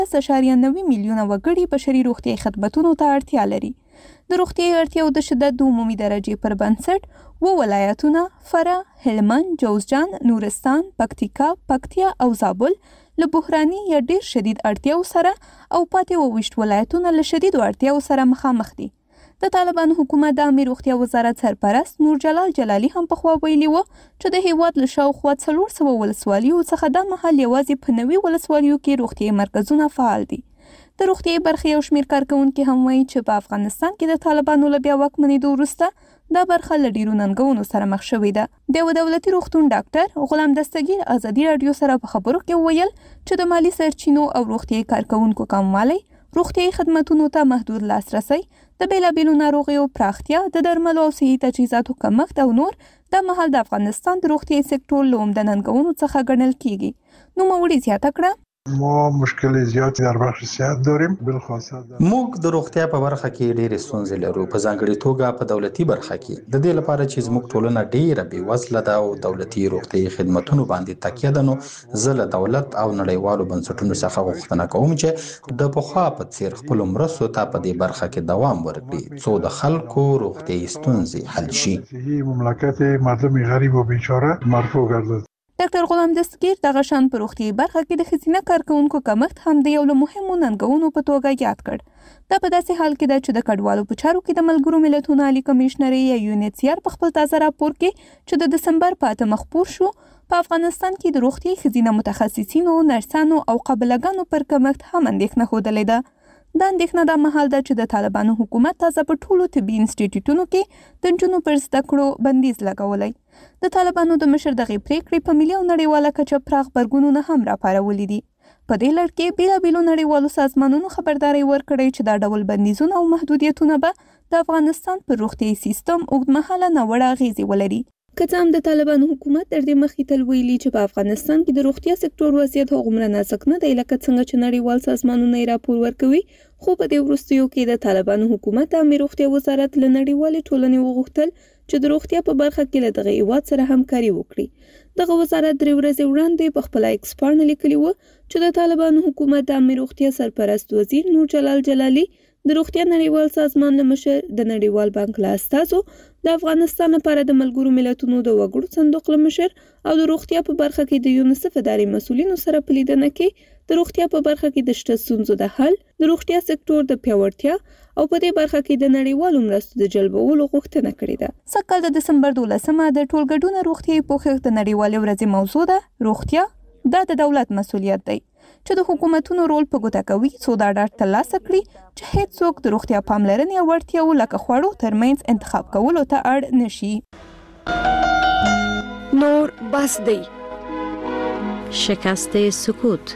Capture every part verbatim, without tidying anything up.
لس اعشاریه نوي میلیونه وګړي بشري روغتیايي خدماتو ته اړتیا لري. د روغتیايي اړتیاو د شدت د عمومي درجې پر بنسټ و ولایتونه فراه، هلمند، جوزجان، نورستان، پکتیکا، پکتیا او زابل له بحراني یا ډیر شدید اړتیاو سره او پاتې اوویشت ولایتونه له شدیدو اړتیاو سره مخامخ دي. د طالبانو حکومت د عامه روغتیا وزارت سرپرست نور جلال جلالي هم پخوا ویلي و چې د هیواد له شاوخوا څلور سوه ولسوالیو څخه دا مهال یوازې په نوي ولسوالیو کې روغتیايي مرکزونه فعال دي. د روغتیايي برخې یو شمېر کارکوونکي هم وایي چې په افغانستان کې د طالبانو له بیا واکمنېدو وروسته دا برخه له ډیرو ننګونو سره مخ شوې ده. د یو دولتي روغتون ډاکټر غلام دستګیر ازادي راډیو سره په خبرو کې ویل چې د مالی سرچینو او روغتیايي کارکوونکو کموالی، روغتیايي خدماتو ته محدود لاسرسی، د بیلابیلو ناروغیو پراختیا، د درملو او صحي تجهیزاتو کمښت او نور د مهال د افغانستان د روغتیايي سکتور له عمده ننګونو څخه ګڼل کیږي. نوموړي زیاته کړه ما مشکل زیاتی در بخش صحت داریم. بالخاصه موږ د روغتیا په برخه کې ډېرې ستونزې لرو، په ځانګړې توګه په دولتي برخه کې. د دې لپاره چې زموږ ټولنه ډېره بېوزله ده او دولتي روغتیايي خدماتونو باندې تکیه ده، نو زه له دولت او نړیوالو بنسټونو څخه غوښتنه کوم چې د پخوا په څېر خپلو مرستو ته په دې برخه کې دوام ورکړي، څو د خلکو روغتیايي ستونزې حل شي. مملکت مردم غریب و بیچاره مرفوع گردد. ډاکټر غلام دستګیر دغه شان په روغتیايي برخه کې د ښځینه کارکوونکو کمښت هم د یو له مهمو ننګونو په توګه یاد کړ. دا په داسې حال کې ده چې د کډوالو په چارو کې د ملګرو ملتونو عالي کمشنري یا یو ان ایچ سی آر په خپل تازه راپور کې چې د دسمبر په اتمه خپور شو، په افغانستان کې د روغتیايي ښځینه متخصصینو، نرسانو او قابلګانو پر کمښت هم اندېښنه ښودلې ده. دا اندېښنه دا مهال ده چې د طالبانو حکومت تازه په ټولو طبي انسټیټیوټونو کې د نجونو پر زده کړو بندیز لګولی. د طالبانو د مشر دغې پریکړې په ملي او نړیواله کچه پراخ غبرګونونه هم راپارولي دي. په دې لړ کې بیلابیلو نړیوالو سازمانونو خبرداری ورکړی چې دا ډول بندیزونه او محدودیتونه به د افغانستان پر روغتیايي سیستم اوږدمهاله ناوړه اغیزې ولري. که څه هم د طالبانو حکومت تر دې مخکې تل ویلي چې په افغانستان کې د روغتیا سکتور وضعیت هغومره نازک نه دی لکه څنګه چې نړیوال سازمانونه یې راپور ورکوي، خو په دې وروستیو کې د طالبانو حکومت د عامه روغتیا وزارت له نړیوالې ټولنې وغوښتل چې د روغتیا په برخه کې له دغه هیواد سره همکاري وکړي. دغه وزارت درې ورځې وړاندې په خپله ایکس پاڼه لیکلي و چې د طالبانو حکومت د عامه روغتیا سرپرست وزیر نور جلال جلالي د روغتیا نړیوال سازمان له مشر، د نړیوال بانک له استازو، د افغانستان لپاره د ملګرو ملتونو د وګړو صندوق له مشر او د روغتیا په برخه کې د یونیسف ادارې مسؤلینو سره په لیدنه کې د روغتیا په برخه کې د شته ستونزو د حل، د روغتیا سکتور د پیاوړتیا او په دې برخه کې د نړیوالو مرستو د جلبولو غوښتنه کړې ده. سږکال د دسمبر دولسمه د ټولګډونه روغتیايي پوښښ د نړیوالې ورځې موضوع ده. روغتیا دا د دولت مسؤلیت دی چې د حکومتونو رول په ګوته کوي څو دا ډاډ ترلاسه کړي چې هیڅوک د روغتیا پاملرنې او وړتیاو لکه خوړو ترمنځ انتخاب کولو ته اړ نشي. نور بس دی. شکست سکوت.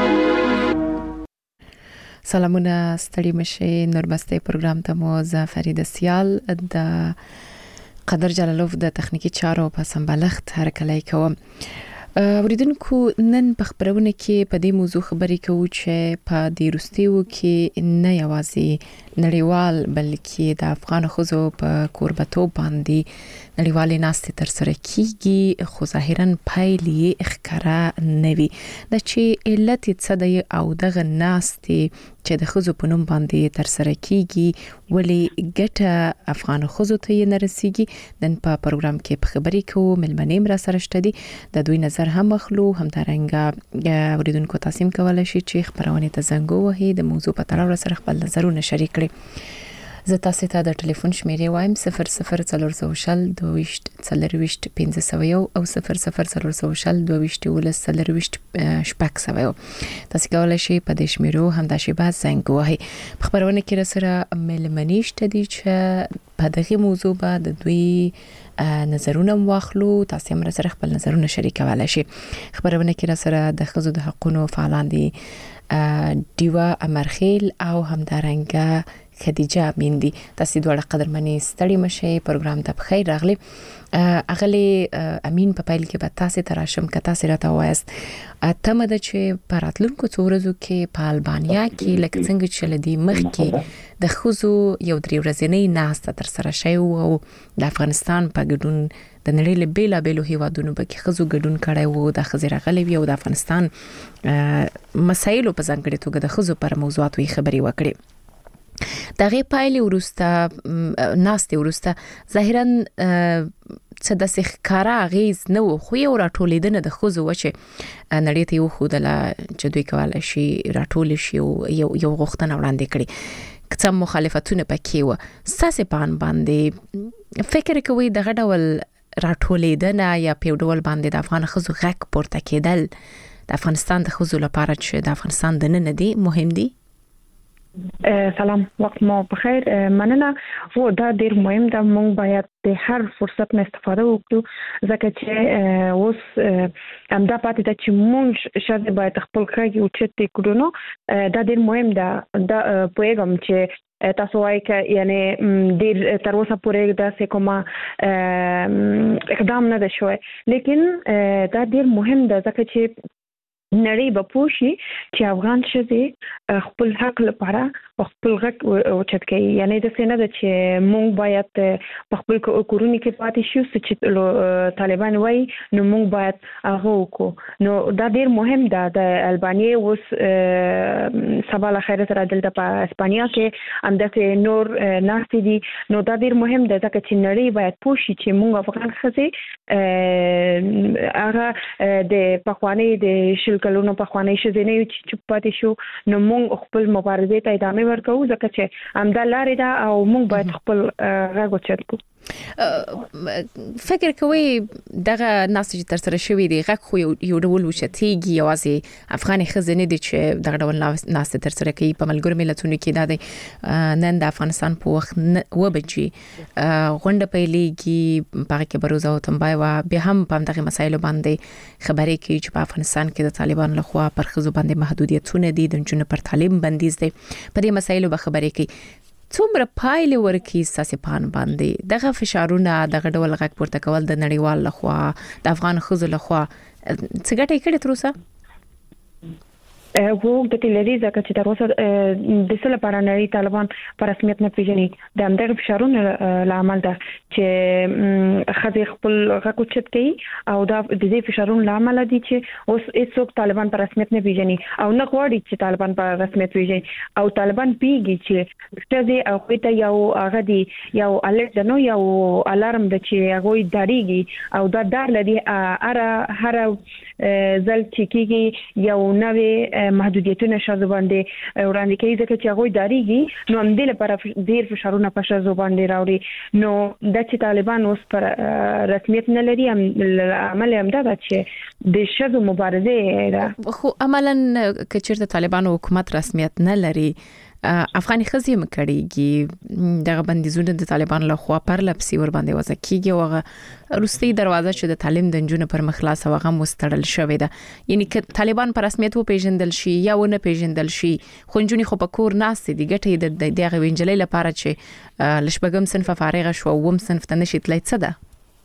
سلامونه، ستړي مشي. نوربسته پروګرام ته مو زه فرید سیال د قدر جلالوف د تخنیکی چارو په سمبالښت هرکلی کوم. اوریدونکو، نن په خبرونه کې په دې موضوع خبرې کوو چې په دې وروستیو کې نه یوازې نړیوال بلکې د افغان ښځو په کوربتوب باندې نړیوالې ناستې ترسره کیږي، خو ظاهراً پایلې یې ښکاره نه وي. دا چې علت یې څه دی او دغه ناستې چې د ښځو په نوم باندې ترسره کیږي ولې ګټه افغان ښځو ته یې نه رسیږي، نن په پروګرام کې په خبرې کوو. مېلمنې هم راسره شته دي، د دوی نظر هم اخلو. همدارنګه اوریدونکو تاسو هم کولی شئ چې خبرونې ته زنګ ووهئ، د موضوع په تړاو سره خپل نظرونه شریک کړئ. زه تاسو ته د ټلیفون شمیرې وایم: صفر صفر څلور سوه شل دوه ویشت څلرویشت پنځه سوه یو او صفر صفر څلور سوه شل دوه ویشت یولس څلرویشت شپږ سوه یو. تاسو کولی شئ په دې شمیرو همدا شیبه زنګ ووهئ. په خبرونه کې راسره مېلمنې شته دي چې په دغه موضوع به د دوی نظرونه واخلو. تاسو هم راسره خپل نظرونه شریکولی شئ. خبرونه کې راسره د ښځو د حقونو فعالان دي ډیوا امرخیل او همدارنګه خدیجه امین دي. تاسو دواړه قدرمنې ستړي مشئ، پروګرام ته بخیر راغلی. اغلی امین په پیل کې به تاسو ته راشم که تاسو راته وایاست تمه ده چې په راتلونکو څو ورځو کې په البانیا کې لکه څنګه چې لدی مخکې د خزو یو درې ورځې ناسته تر سره شوی او د افغانستان په ګډون د نړۍ له بیلا بیلو هیوادونو په خزو ګډون کړی وو د خزر غلې وی او د افغانستان مسایلو په ځانګړي توګه د خزو پر موضوعاتو خبري وکړي. دغه پایلې ورسته ناستې ورسته ظاهرا څه د ښکارا غیز نو خو یو راټولیدنه د خزو وچه نړۍ ته یو خودله چې دوی کولای شي راټول شي او یو یو غوښتنه وړاندې کړي کڅه مخالفتونه پکې و ساسه پان باندې فکر کوي دغه ډول راټولیدنه یا په ډول باندې د افغان خزو غک پورته کېدل د افغانستان د خزو لپاره چې د افغانستان د نن دی مهم دی. سلام وخت مو بخیر. مننه. و دا ډیر مهم ده، مونږ باید د هر فرصت نه استفاده وکړو ځکه چې اوس همدا پاتې ده چې مونږ شاید باید خپل خاګي او چت کړو نو دا ډیر مهم ده. دا پوهیږم چې تاسو وايي چې یعنی ډیر تر اوسه پورې دا څه کومه اقدام نه ده شوی، لیکن دا ډیر مهم ده ځکه چې نړۍ به پوښي چې افغان ښځې خپل حق لپاره خپل غږ اوچت کوي. یعنی د څه نه ده چې مونږ باید په خپل کورونو کې پاتې شو چې طالبان وایي نو مونږ باید هغه وکړو. نو دا ډیر مهم ده. د البانیا اوس سبا له خیره سره دلته په اسپانیا کې همداسې نور ناستې دي. نو دا ډیر مهم ده ځکه چې نړۍ باید پوښي چې مونږ افغان ښځې هغه د پخواني د شل کلونو پخواني ښځې نه چې چوپ پاتې شو، نو مونږ خپل مبارزې ته ادامه ورکوو ځکه چې همدا لارې ده او مونږ باید خپل غږ اوچت کړو. فکر کوي دغه ناس چې تر سره شوی دی غږ خو یو ډول وشتيږي یوازې افغاني خزنه دي چې دغه ډول ناس تر سره کوي په ملګرو ملتونو کې دا نن د افغانستان په وخت و بچي غونډه پیلېږي په کې بروزه او تنبای و به هم په دغه مسایلو باندې خبرې کوي چې په افغانستان کې د طالبان لخوا پر خزو باندې محدودیتونه دي، د جنونو پر تعلیم بندیز دي، په دې مسایلو به خبرې کوي. څومره پایلې ورکي ساسي پان باندې دغه فشارونه دغه ډول غږ پورته کول د نړیوال لخوا د افغان خزو لخوا څه ګټه کړې تر اوسه؟ وو د تلری ځکه چې تر اوسه د څه لپاره نړۍ طالبان په رسمیت نه پیژني د همدغه فشارونو لامل ده چې خځې خپل غږ اوچت کوي او دا د دې فشارونو لامل دي چې اوس هیڅوک طالبان په رسمیت نه پیژني او نه غواړي چې طالبان په رسمیت پیژني او طالبان پیږي چې ځکه او خو ته یو هغه دی یو الرټ نو یو الارم د چې هغه داریږي او دا دار لري اره هر ځل چې کیږي یو نوې محدودیتونه شاذ باندې وړاندې کوي ځکه چې هغه داریږي نو هم د لپاره ډیر فشارونه په شاذ باندې راوړي. نو د چې طالبان اوس پر رسمیت نه لري هم عمل هم دا چې د شاذ مبارزه ده. خو عملاً کچېرته طالبان حکومت رسمیت نه لري افغاني خزي مکړيږي دغه بندیزونه د طالبان له خوا پر لپسي ور باندې وځي کیږي او روسي دروازه چې د تعلیم د جنونو پر مخلاص وغه مستړل شوې ده. یعنی ک طالبان پر رسمیت و پیژندل شي یا و نه پیژندل شي خو جنونی خو په کور ناس دي ګټې د دغه وینجلې لپاره چې لشبګم صنف فارغه شو ووم صنف ته نشي تلای څه ده.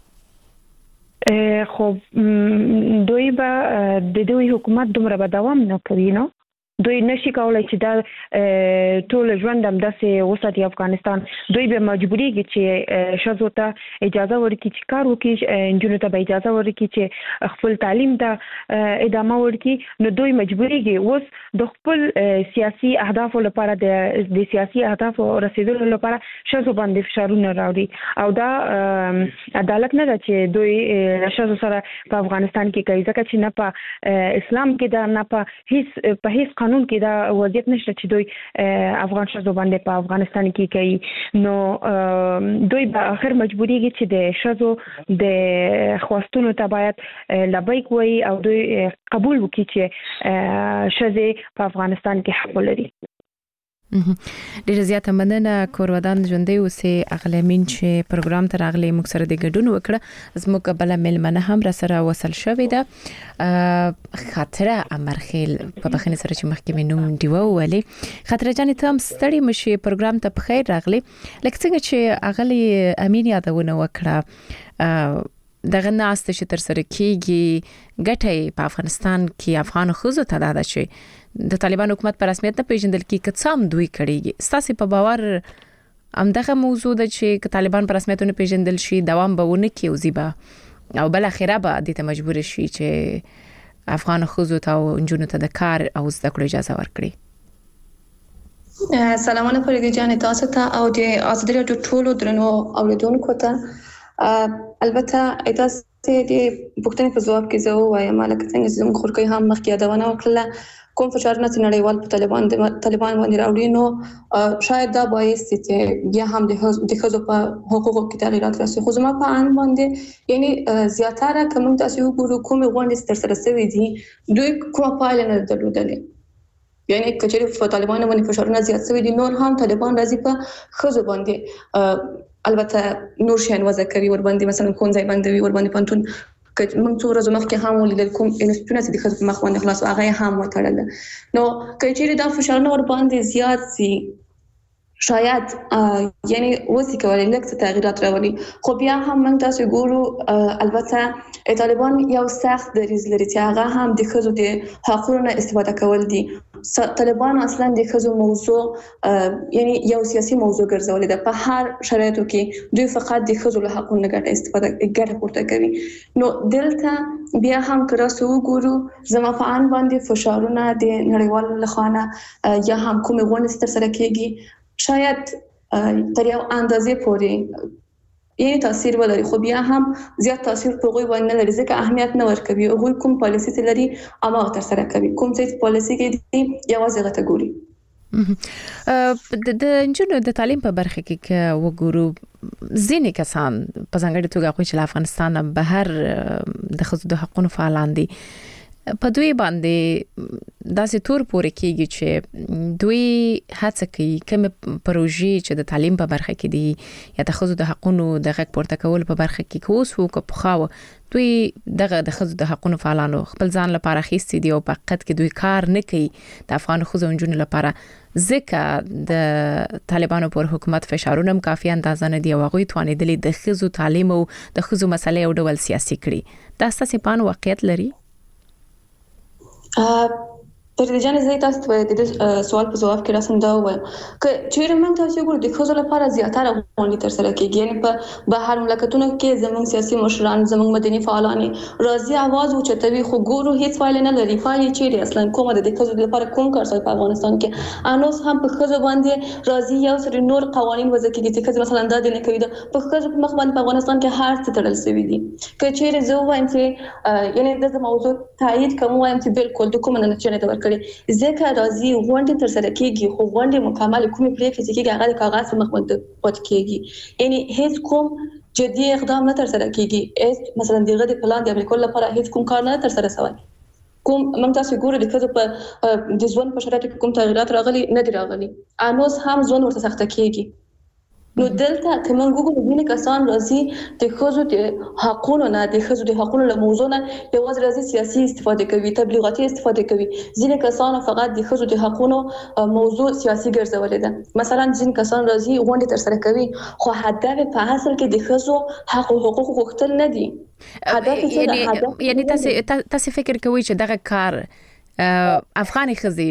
خو دوی به د دوی حکومت دومره به دوام نه کوي نو دوی نشي کولای چې دا ټول ژوند هم داسې وساتي افغانستان. دوی به مجبوریږي چې شذو ته اجازه ورکړي چې کار وکړي، انجونو ته به اجازه ورکړي چې خپل تعلیم ته ادامه ورکړي. نو دوی مجبوریږي اوس د خپل سیاسي اهدافو لپاره د سیاسي اهدافو رسیدلو لپاره شذو باندې فشارونه راوړي او دا عدالت نه ده چې دوی شذو سره په افغانستان کې کوي ځکه چې نه په اسلام کې دا نه په هیڅ په هیڅ قانون کې دا وضعیت نشته چې دوی افغان شذو باندې په افغانستان کې کوي. نو دوی به اخر مجبوریږي چې د شذو د خواستونو ته باید لبیک وایي او دوی قبول وکړي چې شذې په افغانستان کې حق لري. ډیر زیاته مننه کورودان ژوندۍ اوسې اغلمین چې پروګرام ته راغلي موږ سره د ګډون وکړه. زموږ بل ملمنه هم را سره وصل شوې ده خاطره امرخیل په بخنه سره چې مخکې نوم دیو ولې خاطره جان ته هم ستړي مشي پروګرام ته بخیر راغلي. لکه څنګه چې اغلی امین یادونه وکړه دغه ناست چې تر سره کیږي ګټه په افغانستان کې افغان خزو ته داده شي د طالبان حکومت په رسمیت نه پیژندل کی کڅام دوی کړيږي ستاسو په باور ام دغه موضوع د چې طالبان په رسمیت نه پیژندل شي دوام به ونه کی او زیبا او بل اخره به د ته مجبور شي چې افغان خزو ته او انجونو ته د کار او زده کړو اجازه ورکړي. سلامونه فريده جان تاسو ته او د ازادي راډیو ټولو درنو اوریدونکو ته البته تاسو د پښتنې په ځواب کې زه وایم لکه څنګه چې موږ خورکې هم مخکې یادونه وکړه کوم فشارونه چې نړیوال په طالبان د طالبان باندې راوړي نو شاید دا باعث چې بیا هم د خزو په حقوقو کې تغیرات راسي خو زما په ان باندې یعنی زیاتره کوم تاسو وګورئ کوم غونډې تر سره شوي دي دوی کومه پایله نه درلودلې یعنی کچېری په طالبان باندې فشارونه زیات شوي دي نور هم طالبان راځي په خزو باندې البته نور شین وځ کوي ور باندې مثلا کون ځای باندې ور باندې پنتون که موږ څو ورځې مخکې هم ولیدل کوم انسټیټونه چې د خزو مخ باندې خلاص هغه هم وتړل نو کچېری دا فشارونه ور باندې زیات سي شاید یعنی وسی کولای لکه تغییرات راولي خو بیا هم موږ تاسو ګورو البته طالبان یو سخت دریز لري چې هغه هم د خزو د حقوقو استفاده کول دي طالبان اصلا د خزو موضوع یعنی یو سیاسي موضوع ګرځولې ده په هر شرایطو کې دوی فقط د خزو له حقوقو نه ګټه استفاده ګټه پورته کوي نو دلته بیا هم کراسو وګورو زما په ان باندې فشارونه د نړیوالو لخوا یا هم کومه غونډه تر سره کېږي شاید تر یو اندازې پورې یې تاثیر ولري خو بیا هم زیات تاثیر په غوي باندې لري ځکه اهمیت نه ورکوي غوي کوم پالیسي لري اما تر سره کوي کوم څه پالیسي کې دی یوازې غته ګوري د انجونو د تعلیم په برخه کې وګورو ځینې کسان په ځانګړي توګه خو چې افغانستان بهر د خزو د حقوقو فعالان دي په دوی باندې داسې تور پورې کېږي چې دوی هڅه کوي کوم پروژې چې د تعلیم په برخه کې دي یا د خزو د حقوقو د غږ پورته کول په برخه کې کوس وو که پخاو دوی دغه د خزو د حقوقو فعالانو خپل ځان لپاره خېستي دي او په حقیقت کې دوی کار نه کوي د افغان خزو انجونو لپاره ځکه د طالبانو پر حکومت فشارونه کافي اندازه نه دی او هغه توانېدلې د خزو تعلیم او د خزو مسلې او ډول سیاسي کړي دا ستاسو په واقعیت لري پر دې ځان زه تاسو ته د سوال په جواب کې راسم دا وایم چې چیرې موږ تاسو ګورو د خزو لپاره زیاتره غونډې تر سره کېږي یعنی په بهر مملکتونو کې زموږ سیاسي مشران زموږ مدني فعالان راځي आवाज اوچتوي خو ګورو هیڅ فایل نه لري فایل چیرې اصلا کومه د خزو لپاره کوم کار شوی په افغانستان کې انوس هم په خزو باندې راځي یو سری نور قوانين وځي چې خزو مثلا دا نه کوي په خزو په مخ باندې په افغانستان کې هر څه تړل شوی دي چې چیرې زه وایم چې یعنی د موضوع تایید کوم وایم چې بالکل د کوم نه چنه دا ورکړي ځکه راځي غونډې تر سره کېږي خو غونډې مکمل کومې پریکړې چې کېږي هغه د کاغذ په مخ باندې پات کېږي یعنی هیڅ کوم جدي اقدام نه تر سره کېږي مثلا دغه د پلان د امریکا لپاره هیڅ کوم کار نه تر سره شوی کوم موږ تاسو ګورو د کزو په د ځوان په شرایطو کې کوم تغیرات راغلي نه دي راغلي انوس هم ځوان ورته سخته کېږي نو دلته کوم ګوګل دې کسان راځي د خزو د حقوقو نه د خزو د حقوقو له موضوع نه یوازې راځي سیاسي استفاده کوي تبلیغاتي استفاده کوي ځینې کسان فقط د خزو د حقوقو موضوع سیاسي ګرځولې ده مثلا ځینې کسان راځي غونډې تر سره کوي خو هدف په اصل کې د خزو حق او حقوق غوښتل نه دي هدف یعنی یعنی تاسو تاسو فکر کوئ چې دغه کار افغاني خزي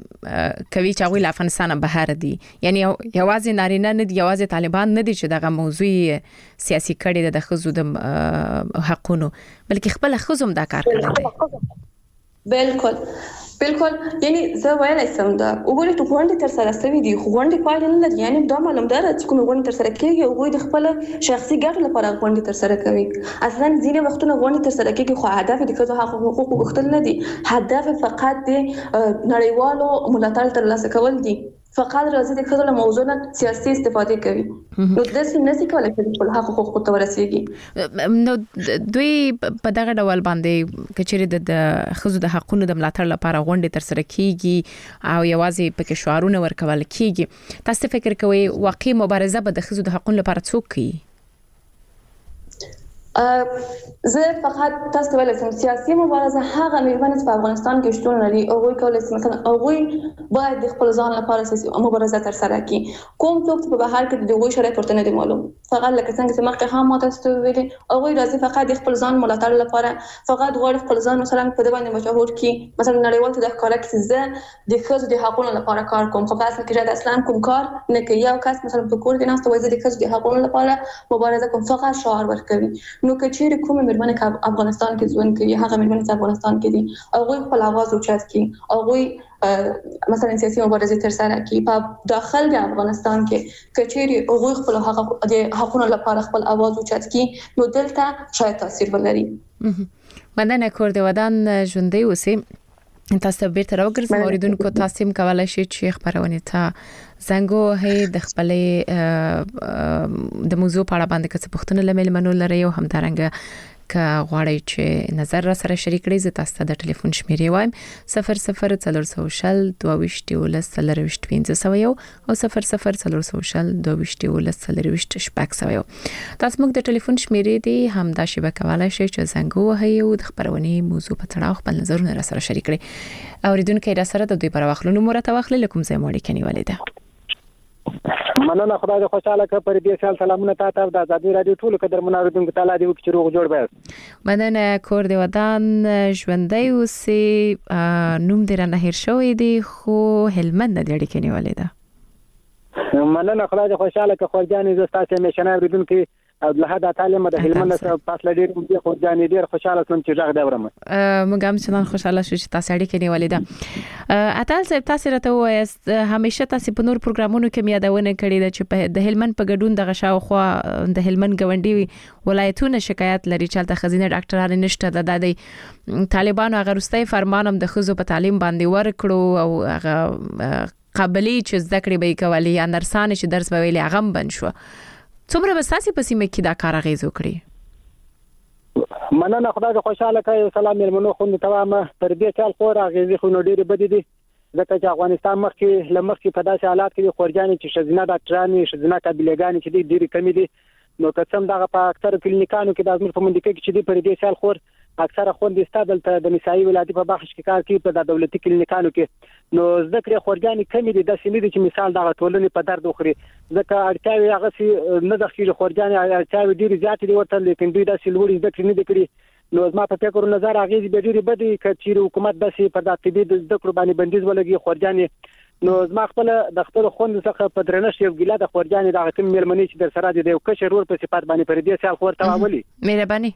کوي چې هغه افغانستان بهر دي یعنی یوازې نارینه نه دي یوازې طالبان نه دي چې دغه موضوع سیاسي کړي د خزو د حقونو بلکې خپل خزم دا کار کوي بالکل بالکل یعنی زه ویلای سم دا وګورئ ته غونډه تر سره ستوي دي غونډه پایله نه لري یعنی دا معلوم ده چې کوم غونډه تر سره کېږي او د خپل شخصي ګټو لپاره غونډه تر سره کوي اصلا ځینې وختونه غونډه تر سره کېږي خو هدف د خزو حق او حقوق غوښتل نه دي هدف فقط د نړیوالو ملاتړ ترلاسه کول دي فقط راځي د خزو له موضوع نه سیاسي استفاده کوي نو د څه نسی کولای چې خپل حق او حقوق ته ورسیږي نو دوی په دغه ډول باندې کچېره د خزو د حقونو د ملاتړ لپاره غونډې تر سره کیږي او یوازې پکې شعارونه ورکول کیږي تاسو فکر کوئ واقعي مبارزه به د خزو د حقونو لپاره څوک کوي زه فقط تاسو ته ویل سیاسي مبارزه هغه میرمنې په افغانستان کې شتون لري او هغوی کولای شي مثلا هغوی باید د خپل ځان لپاره سیاسي مبارزه تر سره کړي. کوم څوک چې په بهر کې د هغوی شرایط ورته نه دي معلوم، فقط لکه څنګه چې مخکې هم ما تاسو ته ویلي هغوی راځي فقط د خپل ځان ملاتړ لپاره، فقط غواړي خپل ځان مثلا په دې باندې مشهور کړي، مثلا نړیوال ته د ښکاره کړي چې زه د ښځو د حقوقو لپاره کار کوم، خو په اصل کې اصلا کوم کار نه کوي. یو کس مثلا په کور کې ناست وایي زه د ښځو د حقوقو لپاره مبارزه کوم، فقط شعار ورکوي. نو که چیرې کومه میرمنې که افغانستان کې ژوند کوي، هغه میرمنې چې افغانستان کې دي هغوی خپل اواز اوچت کړي، هغوی مثلا سیاسي مبارزه تر سره کړي په داخل د افغانستان کې، که چیرې هغوی خپل حق د حقوقو لپاره خپل اواز اوچت کړي نو دلته شاید تاثیر ولري. مننه کور د ودان ژوندۍ اوسې. تاسو به تر وګرځم اوریدونکو تاسو هم کولای شئ چې خبرونه ته زنګو هي د خپلې د موضوع په اړه باندې څه پوښتنه لمل منو لري او هم ترنګ که غواړئ چې نظر را سره شریک کړئ. زه تاسو ته د ټلیفون شمیرې وایم صفر صفر څلور سوه شل دوه ویشت یولس څلرویشت پنځه سوه یو او صفر صفر څلور سوه شل دوه ویشت یولس څلرویشت شپږ سوه یو. تاسو موږ د ټلیفون شمیرې دی هم دا شی به کولای شئ چې زنګ وهئ او د خبرونې موضوع په تړاو خپل نظرونه را سره شریک کړئ. اوریدونکو را سره د دوی پر واخلونو مرته واخلې لکم زه موري کني ولیده. مننه خدای دې خوشاله کړه. پر دې سال سلامونه تاسو ته د ازادي رادیو ټول قدر مناردونکو تعالی دې وکړي روغ جوړ به. مننه کور د ودان ژوندۍ اوسې. نوم دې را نه هیر شوی دی خو هلمند نه دی اړیکې نیولې ده. مننه خدای دې خوشاله کړه. خورجانې زه تاسو همیشنه اوریدونکو او له هدا تعلیم د هلمند سره فاصله ډیر دې خورجانې ډیر خوشاله سم چې ځغ دورم. موږ هم څنګه خوشاله شو چې تاسو اړیکې نیولې ده. اتل صاحب تاسو راته وایست همیشه تاسو په نور پروګرامونو کې میادونه کړې ده چې د هلمند په ګډون د غشاو خو د هلمند غونډي ولایتونه شکایت لري چې د خزینه ډاکټرانو نشته د د طالبانو غروستي فرمانم د خزو په تعلیم باندې ورکړو او هغه قابلیت چې ذکر به کوي یا نرسانه چې درس به ویلي هغه بن شو. څومره بساسي پسې مې کې دا کار غیزو کړی. مننه خدای دې خوشاله کړي. سلام مېلمنو خو نو تمامه پر دې چل خو راغېزي خو نو ډېری بد دي ځکه چې افغانستان مخکې لمخکې په داسې حالات کې خورجانې چې شزینه ډاکټرانې شزینه قابلیتګانې چې ډېری کمی دي نو قسم دغه په اکثر کلینیکانو کې د ازمیر په منډه کې چې دی پر دې چل خور اکثره خوندې ستادل ته د نسایي ولادت په بخش کې کار کوي په د دولتي کلینیکانو کې نو ذکر خورجانې کمی دي د سیمې چې مثال دغه ټولنې په درد وخوري ځکه اړتیاوي هغه سي نه د خېل خورجانې اړتیاوي ډېری زیات دي ورته لیکن دوی د سلوړي ذکر نه دي کړی نو زما په فکر نظر هغه به ډېری بدی چې حکومت د سي په د طبي د ذکر باندې بندیز ولګي خورجانې نو زما خپل د خپل خوند څخه په درنښت یو ګیله د خورجانې د حکم مېرمنې چې در سره د یو کشر ور په صفات باندې پر دې سال خور تاولي مهرباني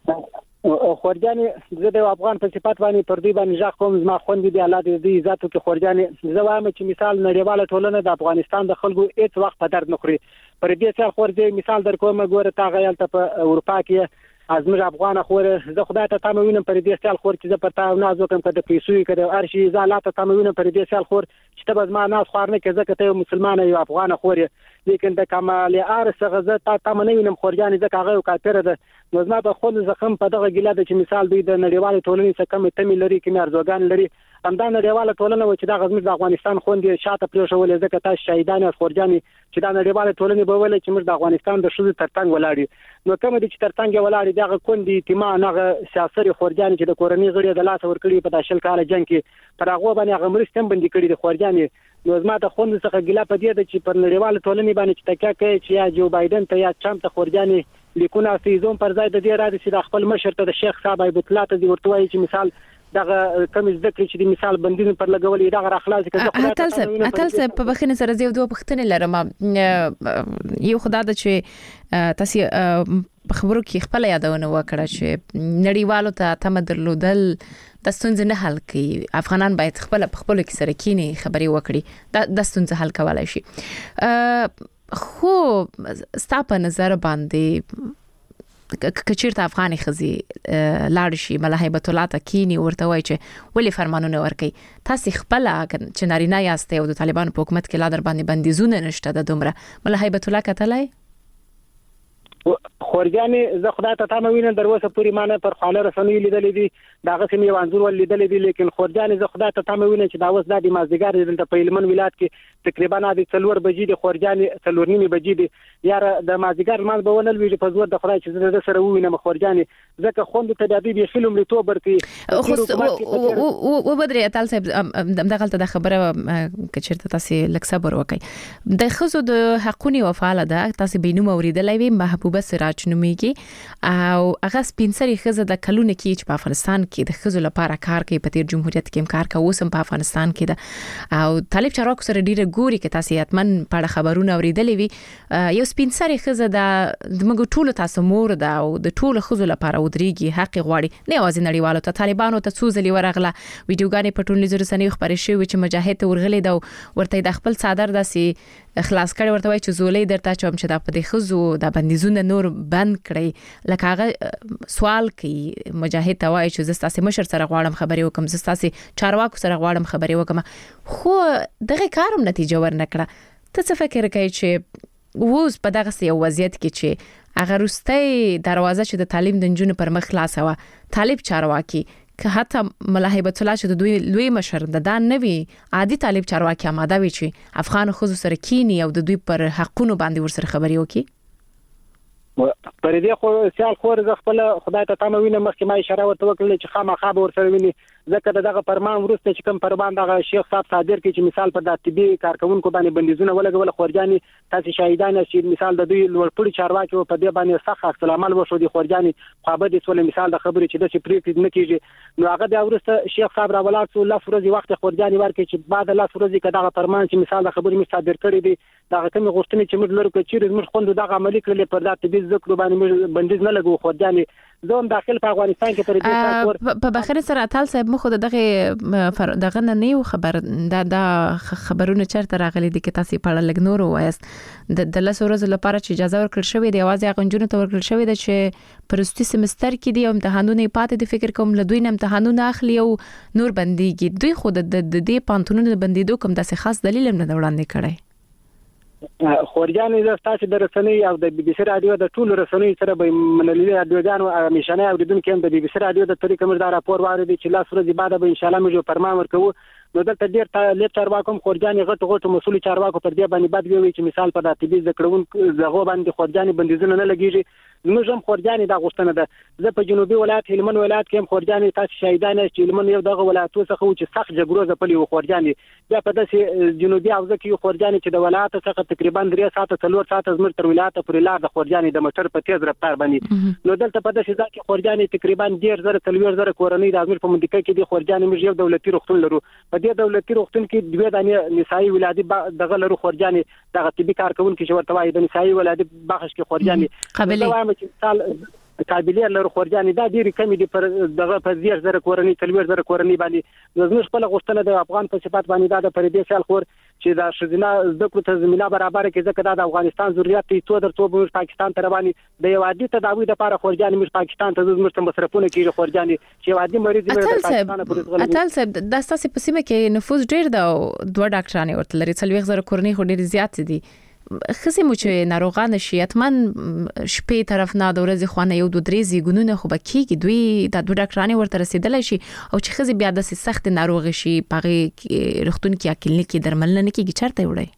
خورجانې زه د افغان په صفات باندې پر دې باندې ځخ کوم زما خوند دي الله دې عزت وکړي. خورجانې زه وایم چې مثال نړیواله ټولنه د افغانستان د خلکو هیڅ وخت په درد نه خوري پر دې سال خورجې مثال در کوم ګوره تا غیل ته په اروپا کې ازمر افغان خور زه خدای ته تموینم پر دې سال خور چې زه په تا ناز وکم کده پیسوي کده ارشي زالات تموینم پر دې سال خور چې ته به ما ناز خور نه کې ځکه ته مسلمان یو افغان خور لیکن د کمال ار څنګه زه تا تموینم خورجانې ځکه هغه کاتره ده نو زما په خپل زخم په دغه ګیله د چې مثال دوی د نړیوال ټولنې څخه کم تمی لري کې مرزوګان لري همدا نړیوال ټولنه و چې د غزمیر د افغانستان خوندې شاته پریښولې ځکه تاسو شهیدان خورجانې چې د نړیوال ټولنې به ولې چې موږ د افغانستان د شوزي ترڅنګ ولاړی نو کوم دي چې ترڅنګ ولاړی دغه کوندې اعتماع نه سیاسي خورجانې چې د کورنۍ غړي د لاس ورکړي په داشل کال جنگ کې پر هغه باندې هغه مرستم بندي کړي د خورجانې نو زما د خوند څخه ګیله په دې ده چې پر نړیوال ټولنې باندې چې تکیه کوي چې یا جو بایدن ته یا ټرمپ ته خورجانې لیکونه فیزون پر ځای د دې را دي چې د خپل مشر ته د شیخ صاحب ایبت الله ته دی ورته وایي چې مثال دغه کوم ذکر چې د مثال بندین پر لګولې دغه اخلاص کې اتل صاحب اتل صاحب په بخینه سره زیو دوه پښتنې لرم یو خدای د چې تاسو په خبرو کې خپل یادونه وکړه چې نړیوالو ته تم درلودل د ستونزې نه حل کوي افغانان باید خپل په خپل کې سره کینی خبري وکړي د ستونزې حل کولای شي خو ستاسو نظر باندې کچیرته افغاني خزي لاړ شي مله هیبت الله تکینی ورته وای چې ولې فرمانونه ورکي تاسو خپل چې نارینه یاستئ او د طالبان په حکومت کې لا در باندې بندیزونه نشته د دومره مله هیبت الله کتلای خورجانې زه خدای ته تمه وینم در اوسه پورې ما نه پر خواله رسنیو لیدلې دي دغه سیمې یو انځور ول لیدلې دي لیکن خورجانې زه خدای ته تمه وینم چې دا اوس د مازدیګر دلته په هلمند ولایت کې تقریبا د څلور بجې د خورجانې څلور نیمې بجې دي یار د مازدیګر لمانځه به ونه لویږي په زور د خدای چې زه د سره ووینم خورجانې ځکه خوند ته د دې فلم لیتوب ورکړي خو و بدري اتل صاحب دغه ته د خبره کچرته تاسو لک صبر وکي د خزو د حقونی او فعال ده تاسو بینوم اوریدلای وي محبوبه سراج نوميږي او هغه سپینسري خزه د کلونه کې چې په افغانستان کې د خزو لپاره کار کوي په تیر جمهوریت کې کار کوي اوس په افغانستان کې ده او طالب چارواکو سره ډیره ګوري کې تاسو یتمن په خبرونه اوریدلې وي یو سپینسري خزه د موږ ټول تاسو مور ده او د ټول خزو لپاره ودرېږي حق غواړي نه اوازې نړیوالو ته طالبانو ته څوزلي ورغله ویډیوګانې په ټولنیزو رسنیو خبرې شوې چې مجاهد ورغلي دا ورته د خپل صادر داسې خلاص کړي ورته وای چې زولې درته چوم چې د په خزو د بندیزونه نور بند کړي لکه هغه سوال کوي مجاهد ته وای چې زستا سي مشر سره غواړم خبرې وکم زستا سي چارواکو سره غواړم خبرې وکم خو دغه کارم نتیجه ورنکړه ته څه فکر کوي چې ووز په دغه یو وضعیت کې چې هغه روستۍ دروازه چې د تعلیم د جنونو پر مخ خلاصه و طالب چارواکي که حتی ملاحبت الله چې د دوی لوی مشر د دان نوي عادي طالب چارواکي آماده وي چې افغان خو سره کینی او د دوی پر حقونو باندې ورسره خبري وکي پر دې خو سیال خور ز خپل خدای ته تمه وینم مخکې ما اشاره ورته وکړل چې خامخا به ورسره ویني ځکه دغه فرمان ورسته چې کوم فرمان دغه شیخ صاحب صادر کې چې مثال پر د طبي کارکونکو باندې بندیزونه ولګول خورجاني تاسو شاهدان چې مثال د دوی لوړپوړي چارواکي په دې باندې سخت عکس العمل وشو دي خورجاني خو به د څول مثال د خبرې چې د سپریټ نه کیږي نو هغه بیا ورسته شیخ صاحب راولات سو الله فرضي وخت خورجاني ورکړي چې بعد الله فرضي کداغه فرمان چې مثال د خبرې مې صادر کړی دي دغه کوم غوښتنې چې موږ لرو چې موږ خوند دغه عملي کړل پر د طبي ذکر باندې بندیز نه لګو خورجاني زوم داخل په افغانستان کې پر دې په بخیر سره اتل صاحب مخ دغه دغه نه نیو خبر دا د خبرونه چرته راغلي دي کې تاسو په اړه لګنور وایست د لاسو ورځ لپاره چې اجازه ورکړل شوې دی اواز یې غنجونه ته ورکړل شوې ده چې پرستی سمستر کې دی امتحانونه پاتې د فکر کوم لدوی نه امتحانونه اخلي او نور بنديږي دوی خود د دې پانتونونو بندیدو کوم داسې خاص دلیل هم نه وړاندې کړي خورجانې د تاسو د رسنۍ او د بي بي سي رادیو د ټولو رسنۍ سره به منلي رادیوګانو همیشنه اوریدونکو هم د بي بي سي رادیو د طریقې مر دا راپور واردي چې لاس ورځې بعد به ان شاء الله موږ فرمان ورکوو نو دلته ډیر ټالیب چارواکو خورجانې غټ غټ مسؤل چارواکو پر دې باندې بد وی چې مثال په د طبي ذکرون زغو باندې خورجانې بندیزونه نه لګیږي موږ هم خورجانې دا غوښتنه ده زه په جنوبي ولایت هلمند ولایت کې هم خورجانې تاسو شاهدان چې هلمند یو دغه ولایتو څخه چې سخت جګړو ځپلې و خورجانې بیا په داسې جنوبي حوزه کې خورجانې چې د ولایت څخه تقریبا درې ساعته څلور ساعته زمر تر ولایت پورې لار د خورجانې د موټر په تیز رفتار باندې نو دلته په داسې ځای کې خورجانې تقریبا ډیر زره تلویر زره کورنۍ د امیر په منطقه کې د خورجانې موږ یو دولتي روغتون لرو په دې دولتي روغتون کې دوه دانې نسایي ولادي دغه لرو خورجانې دغه طبي کارکونکو چې ورته وایي د نسایي ولادي بخش کې خورجانې قابلیت وایم چې مثال قابلیت لرو خورجانې دا ډېری کمی دي پر دغه په زیات زره کورنۍ تلویر زره کورنۍ باندې زموږ خپل غوښتنه د افغان په صفات باندې دا د پردې سال خور چې دا شذنا زده کړو ته زمينه برابر کې ځکه دا د افغانستان ضرورت دی تو در تو موږ پاکستان ته رواني د یو عادي تداوی لپاره خورجانې موږ پاکستان ته زموږ ته مصرفونه کیږي خورجانې چې عادي مریض موږ د پاکستان په اتل صاحب د تاسو په سیمه کې نفوذ ډیر دا دوه ډاکټرانه ورته لري څلويخ زره کورنۍ خو ډیر زیات دي خصي مو چې ناروغان شي اتمن شپې طرف نه د ورځې خوانه یو دوه درې زیګونونه خو بکیږي دوی د دوه ډاکټرانه ورته رسیدل شي او چې خزي بیا د سخت ناروغ شي پغه رختون کې کلینیک درملنه نه کیږي چرته وړي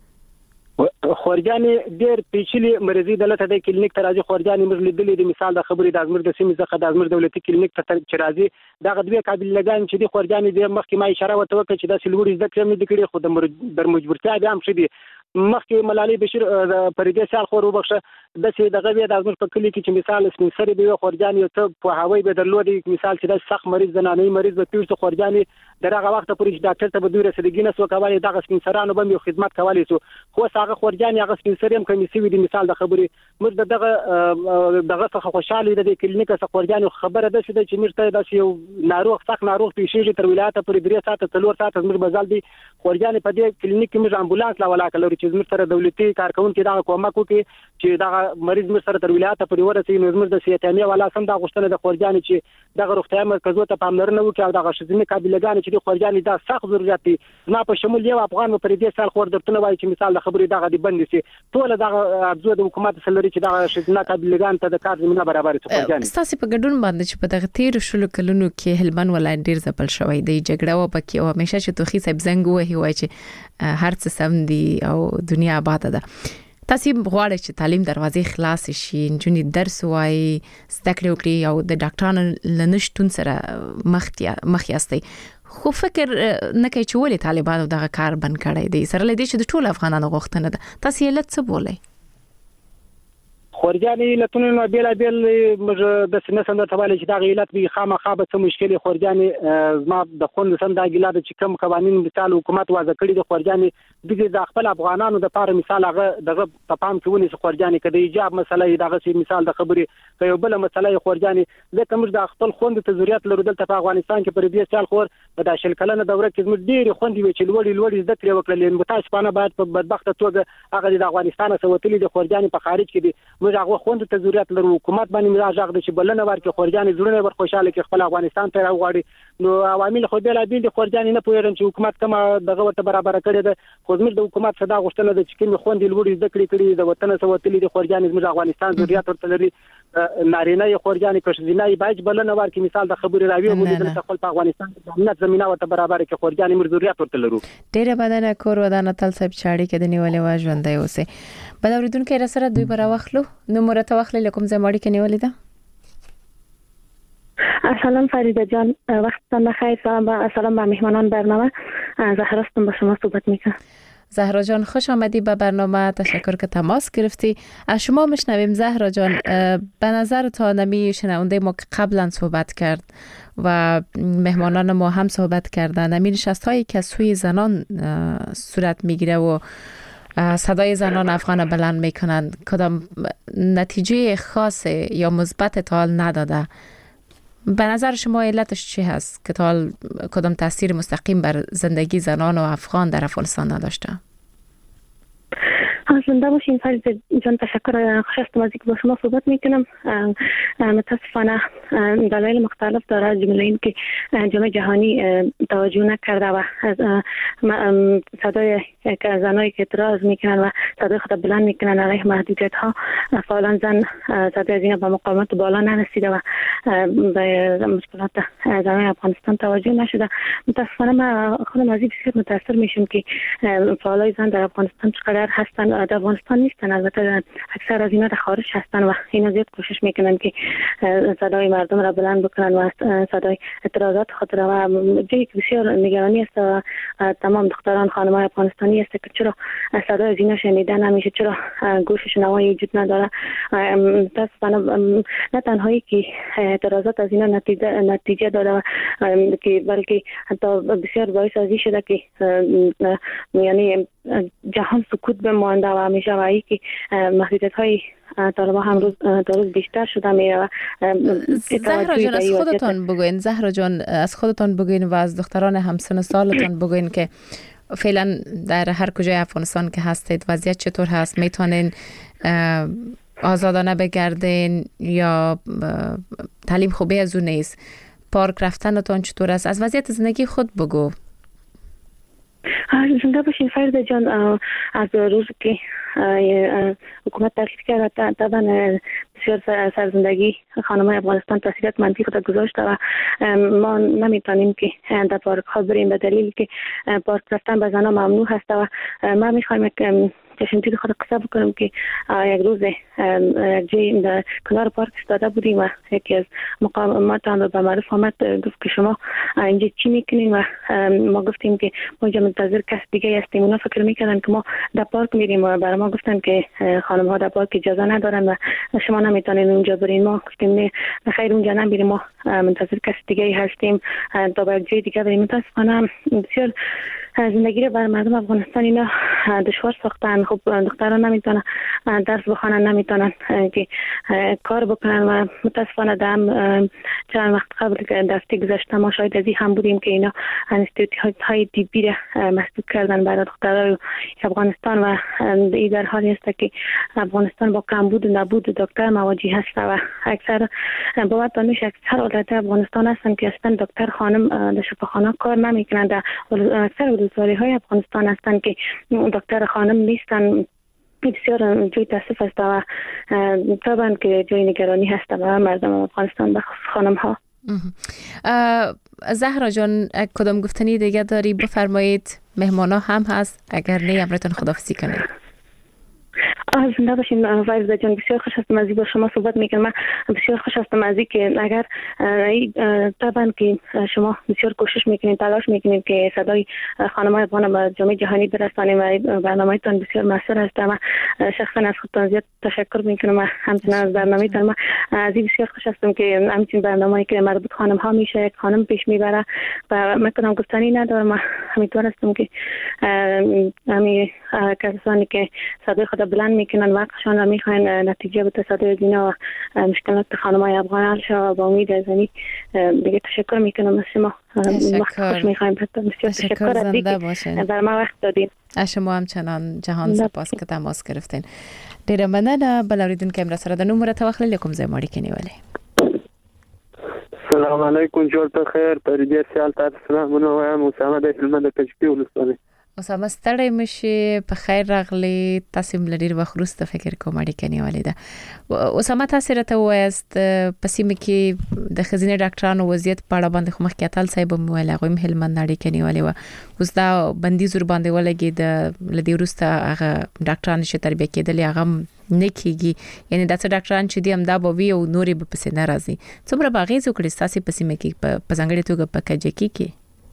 خورجانې ډېر پیچلي مریضي دلته د کلینیک ته راځي خورجانې موږ لیدلې د مثال د خبرې د ازمر د سیمې څخه د ازمر دولتي کلینیک ته چې راځي دا غوډه قابل لګان چې د خورجانې د مخکې ما اشاره وته وکړه چې د سلوړي ذکر نه دکړي خو د در مجبورتیا بیا هم شدي مخکې ملالي بشیر پردې سال خور وبخښه د سي دغه بیا د ازمر په کلی کې چې مثال سپینسري به خورجانې ته په هوای به درلودي مثال چې د سخت مریض زنانه مریض به پیښ خورجانې درغه وخت پورې ډاکټر ته به دوی رسیدګي نه سو کولای دغه سپینسرانو به یو خدمت کولای سو خو هغه خورجانې هغه سپینسري هم کمی سوي د مثال د خبرې موږ دغه دغه څخه خوشاله د کلینیک څخه خورجانې خبره ده چې موږ ته د یو ناروغ سخت ناروغ پیښیږي تر ولایت پورې درې ساعته څلور ساعته موږ بزال دي خورجانې په دې کلینیک کې موږ امبولانس لا ولاکه لري چې موږ سره دولتي کارکونکو دا کومک کوي چې دا مریض موږ سره تر ولایت پورې ورسي نو موږ د سیاتامي ولا سم دا غوښتنه د خورجانې چې دغه روغتیا مرکزو ته پاملرنه وکړي او دغه شذمي قابلیتونه چې چې د خورجانې دا سخت ضرورت دی. ما په شمول یو افغان پر دې سال خور درته وایي چې مثال د خبرې دغه دی بند شي ټول دغه ابزو د حکومت سره چې دغه شزنا قابلیتګان ته د کار زمينه برابر شي خورجانې. تاسو په ګډون باندې چې په دغه تیر شلو کلونو کې هلمند ولایت ډیر ځپل شوی دی جګړه و پکې او همیشه چې توخی صاحب زنګ وهي وای چې هر څه سم دي او دنیا آباد ده. تاسو غواړئ چې تعلیم دروازې خلاص شي نجونې درس وایي زده کړې وکړي او د ډاکټرانو لنشتون سره مخ یاستئ خو فکر نه کوي چې ولې طالبانو دغه کار بند کړی دی سره لدې چې د ټول افغانانو غوښتنه ده. تاسو یې لږ څه بولئ؟ خورجانې لتون بیل بیل د سنه سند ته وایي چې دا غیلت به خامخا به څه مشکل خورجانې ما د خوند سند غیلت چې کوم قوانين مثال حکومت وضع کړی د خورجانې د خپل افغانانو د لپاره مثال هغه دغه تپام کوي چې خورجانې کده ایجاب مسله دغه مثال د خبرې یو بل مسله خورجانې د کوم د خپل خوند ته ضرورت لري دلته په افغانستان کې پر دې سال خور په داشل کلنه دوره کې زموږ ډېر خوند وی چې لوړی لوړی زده کړې وکړل متاسفانه باید په بدبخت توګه هغه د افغانستان سره وتلی د خورجانې په خارج کې دي هغه خوند ته ضرورت لري حکومت باندې مراجعه د چې بلنه ورکړي خورجانې زړونه ور خوشاله کې خپل افغانستان ته راوغاړي نو عوامل خو بل بیل د خورجانې نه پوهیږم چې حکومت کومه دغه ورته برابر کړي ده خو زموږ د حکومت صدا غوښتنه ده چې کوم خوند لوړی زده کړې کړي د وطن سره وتلی د خورجانې زموږ افغانستان ضرورت ورته لري نارینه خورجانې کښځینه باج بلنه ورکړي مثال د خبرې راوي مو د خپل افغانستان د امنیت زمينه ورته برابر کې خورجانې مر ضرورت ورته لرو. ډېر بدنه کور ودانه تل سب چاړي کې د نیولې و ژوندې اوسه بل اوریدونکو را سره دوی برا واخلو نو مرته واخلې لکم زموږ کې نیولې ده. سلام فریده جان وقتتان بخیر. سلام به مهمانان برنامه. زهرا هستم با شما صحبت میکنم. زهرا جان خوش آمدی به برنامه. تشکر که تماس گرفتی. از شما میشنویم زهرا جان. به نظر تا نمی شنونده ما که قبلا صحبت کرد و مهمانان ما هم صحبت کردن نمی نشست هایی که سوی زنان صورت میگیره و صدای زنان افغان بلند میکنند کدام نتیجه خاص یا مثبت تا نداده. به نظر شما علتش چی هست که تا کدام تاثیر مستقیم بر زندگی زنان و افغان در افغانستان نداشته؟ زنده باشین فرید جان. تشکر. خوش هستم از اینکه با شما صحبت میکنم. متاسفانه دلایل مختلف داره جمله این که جامعه جهانی توجه نکرده و صدای زنایی که اعتراض میکنن و صدای خود بلند میکنن علیه محدودیت ها فعلا زن صدای از اینا به مقاومت بالا نرسیده و به مشکلات زنای افغانستان توجه نشده. متاسفانه ما خودم از این بسیار متاثر میشم که فعالای زن در افغانستان چقدر هستن. در افغانستان نیستن، البته اکثر از اینا در خارج هستن و اینا زیاد کوشش میکنن که صدای مردم را بلند بکنن و صدای اعتراضات خود را و جایی که بسیار نگرانی است و تمام دختران خانم‌های افغانستانی است که چرا صدای از اینا شنیده نمیشه، چرا گوش شنوایی وجود نداره. متاسفانه نه تنهایی که اعتراضات از اینا نتیجه نتیجه داره که بلکه حتی بسیار باعث از این شده که یعنی جهان سکوت بمانده و همیشه وایی که محدودیت های طالبان هم روز تا روز بیشتر شده میره. زهرا جان از خودتان بگوین، زهرا جان از خودتان بگوین و از دختران همسن سالتان بگوین که فعلا در هر کجای افغانستان که هستید وضعیت چطور هست؟ میتونین آزادانه بگردین یا تعلیم خوبی از اون نیست؟ پارک رفتنتان چطور است؟ از وضعیت زندگی خود بگو. زنده باشین فرید جان. از روز که حکومت تغییر کرد طبعا بسیار سرزندگی خانم‌های افغانستان تاثیرات منفی خود گذاشته و ما نمیتونیم که در پارک ها بریم به دلیل که پارک رفتن به زنان ممنوع هست و ما میخوایم که چشمگیر خود قصه بکنم که یک روز جای در کنار پارک استاده بودیم و یکی از مقامات به معروف آمد گفت که شما اینجا چی میکنین و ما گفتیم که ما اینجا منتظر کس دیگه هستیم. اونا فکر میکردن که ما در پارک میریم و برای ما گفتن که خانم ها در پارک اجازه ندارن و شما نمیتونین اونجا برین. ما گفتیم نه خیر اونجا نمیریم، ما منتظر کس دیگه هستیم تا به جای دیگه بریم. متاسفانه بسیار زندگی رو بر مردم افغانستان اینا دشوار ساختن. خب دختران نمیتونن درس بخونن، نمیتونن که کار بکنن و متاسفانه دم چند وقت قبل که دستی گذشته ما شاید از این هم بودیم که اینا انستیتوت های طبی را مسدود کردن برای دخترای افغانستان و این در حالی است که افغانستان با کمبود و نبود دکتر مواجه هست و اکثر بابت دانش اکثر ولایت افغانستان هستن که اصلا دکتر خانم در شفاخانه کار نمیکنند. در اکثر ولایت‌های های افغانستان هستن که دکتر خانم نیستن. بسیار جای تاسف است و طبعا که جای نگرانی هست برای مردم افغانستان بخصوص خانم ها. زهرا جان کدام گفتنی دیگه داری بفرمایید؟ مهمانا هم هست، اگر نه امرتون خداحافظی کنید. زنده باشین وایزا جان، بسیار خوش هستم از با شما صحبت میکنم. من بسیار خوش هستم از که اگر طبعا که شما بسیار کوشش میکنید، تلاش میکنید که صدای خانم‌های افغان به جامعه جهانی برسانید و برنامه‌تان بسیار موثر است. من شخصا از خودتان زیاد تشکر میکنم و همچنین از برنامه‌تان. من از بسیار خوش هستم که همچنین برنامه‌ای که مربوط خانم‌ها میشه یک خانم پیش میبره و میکنم گفتنی ندارم. من امیدوار هستم که همین کسانی که صدای خود بلند میکنن وقتشان را میخواین نتیجه به تصادف دینا و مشکلات خانم‌های افغان حل شود. با امید از این دیگه تشکر میکنم از شما. وقت خوش میخوایم. بسیار تشکر از اینکه در ما وقت دادین. از شما همچنان جهان سپاس که تماس گرفتین. ډیره مننه. بل اوریدونکو هم سره د نومره توخل کوم ځای مړی کنيولې. السلام علیکم، جوړ په خیر. پرې سیال تاسو سلامونه وایم. اسامه د هلمند کشپی ولسوالۍ. اسامه ستړی مشي، په خیر راغلی. تاسو هم لري وخت وروسته فکر کوم اړیکه نیولې ده. اسامه تاسو راته وایست په سیمه کې د خزینه ډاکټرانو وضعیت په اړه باندې خو مخکې اتل صاحب مو ویل، هغه هم هلمند اړیکه نیولې و. اوس دا بندیز ور باندې ولګي د لدی وروسته هغه ډاکټران چې تربیه کېدل هغه نه کیږي، یعنی دا څه ډاکټران چې دي هم دا به وي او نورې به پسې نه راځي. څومره باغې وکړي تاسو په سیمه کې په ځانګړي توګه په کجکی کې؟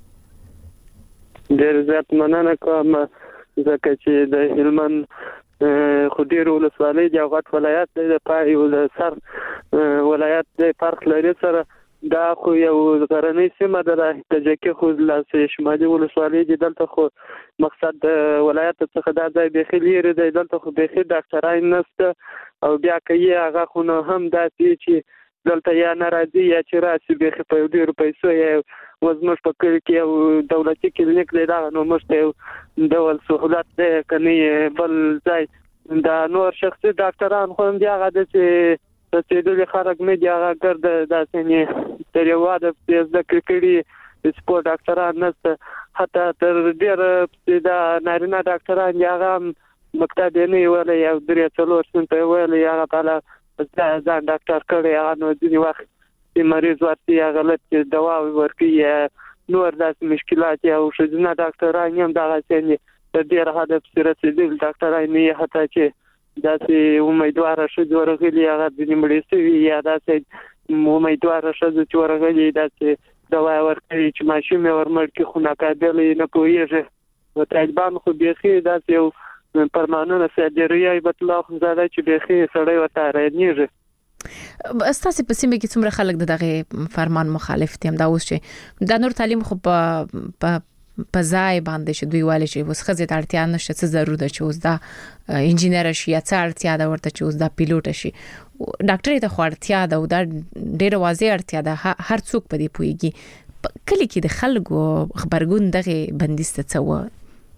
ډېر زیات مننه کوم ځکه چې د هلمند خو ډېر ولسوالۍ د غټ ولایت د پای ول سر ولایت د فرق لري سره دا خو یو غرنۍ سیمه ده. د کجکی خو لاسه شمالي ولسوالۍ د دلته خو مقصد د ولایت څخه دا ځای به خلیری دی. دلته خو به خې ډاکټرای نشته او بیا کوي هغه خو نه هم داسې چې دلته یا ناراضي یا چې راسي به خې په ډیرو پیسو یا وزمش په کلی کې یو دولتي کلینیک دی، دا نو مشته یو ډول سہولت دی کني بل ځای دا نور شخصي ډاکټران خو هم دی هغه د چې چې د خلک مې دی هغه ګرد داسې نه تر یو واده د کړي سپورت ډاکټران نشته. حتی تر ډیر دا نارینه ډاکټران دی هغه مکتب نه ویل یو درې څلور سنت ویل هغه تعالی ځان ډاکټر کړي هغه نو ځینې وخت چې مریض ورته غلط دوا ورکړي نور داسې مشکلات او شذنا ډاکټران هم دا غوښتنې د ډیر هدف سره رسیدل ډاکټران نه حتی چې داسې امیدوار شو ورغلي هغه د نیمړې سوي یا داسې امیدوار شو چې ورغلي داسې دوا ورکړي چې ماشوم ورمړ کې خو ناقابل نه پوهیږي. او طالبان خو بيخي داسې یو پرمانونه صدریه بتلا خو زړه چې بيخي سړی وته راځي. استاسي په سیمه کې څومره خلک دغه فرمان مخالف دي؟ هم دا اوس چې د نور تعلیم خو په په ځای باندې چې دوی والي چې اوس خزه د اړتیا نشته، څه ضرورت ده چې اوس دا انجینر شي یا څه اړتیا ده ورته چې اوس دا پیلوټ شي. ډاکټر ته خو اړتیا ده او دا ډېر واضح اړتیا ده، هر څوک په دې پوهیږي. کله کې د خلکو خبرګون دغه بندیز ته څه و؟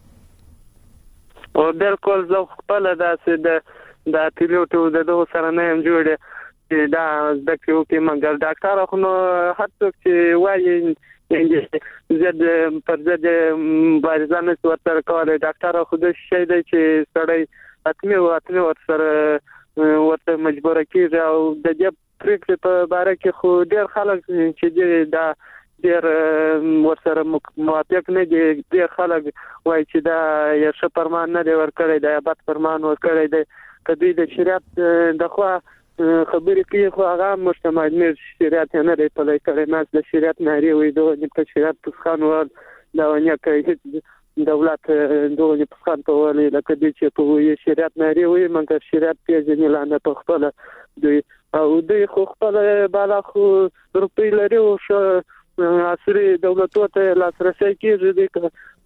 او بالکل زه خپل داسې د د پیلوټ د دوه سره نه هم جوړه دا د کیو کې منګل ډاکټر خو نو هر څوک چې وایي زد پر زد بارزانه ورته کوله ډاکټر خو د شي دی چې سړی اتمه او اتمه ورسره ورته مجبور کیږي او د دې پریکړې په باره کې خو ډېر خلک چې دا ډېر ورسره موافق نه دي. ډېر خلک وایي چې دا یو څه پرمان نه دی ورکړی، دا بد پرمان ورکړی دی. کدی د شریعت د خو خبرې کې خو هغه مجتمع نه شریعت نه دی په لای کړی، نه د شریعت ناری وي دوه په شریعت په خان ور دا ونیا کوي دولت دوه په خان په ولې لکه دې چې په شریعت ناری وي مګر شریعت کې نه لاندې په خپل دوی او دوی خو خپل بالا خو روپی لري او عصري دولتو ته لاسرسي کېږي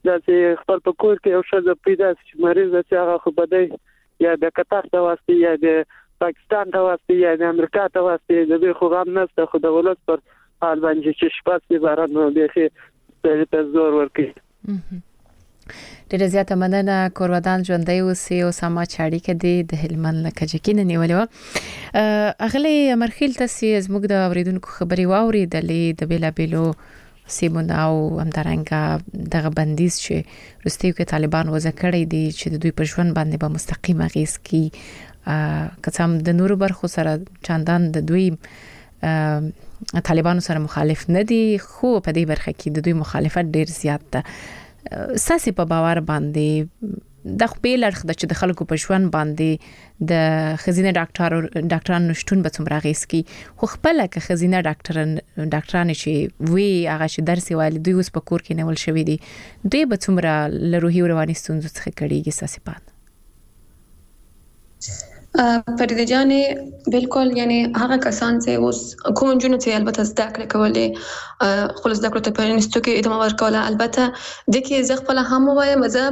چې خپل په کور کې یو ښځه پیدا شي مریض چې هغه خو بدای یا د قطر ته واسطه یا د پاکستان ته واسطه یا د امریکا ته واسطه د دې خو غم نشته خو د ولادت پر حال باندې چې شپه باران نو به ته زور ورکړي. ډېر زیاته مننه کورودان ژوندۍ اوسئ او سما چاړي کې د هلمند لکه جکینه نیولې و اغلی مرخیل تاسو زموږ د اوریدونکو خبري واوریدلې د بیلا بیلو سیمونه او همدارنګه دغه بندیز چې روستیو کې طالبان وضع کړی دي چې د دوی په ژوند باندې به مستقیم اغیز کی کڅم د نورو برخو سره چاندان د دوی طالبانو سره مخالف نه دي خو په دې برخه کې د دوی مخالفت ډیر زیات ده. ساسي په باور باندې د خپل اړخ د چې د خلکو په ژوند باندې د خزینه ډاکټر ډاکټرانو شتون به څومره غیس کی خو خپل کې خزینه ډاکټرن ډاکټران چې وی هغه چې درس ویل دوی اوس په کور کې نیول شوی دي دوی به څومره له روحي او رواني ستونزو څخه کړيږي ساسي پات فريده جانې بالکل یعنی هغه کسان چې اوس کوم جنونه چې البته زده کړې کولې خپل زده کړو ته په انستو کې ادامه ورکوله البته د کې زه خپل هم وایم زه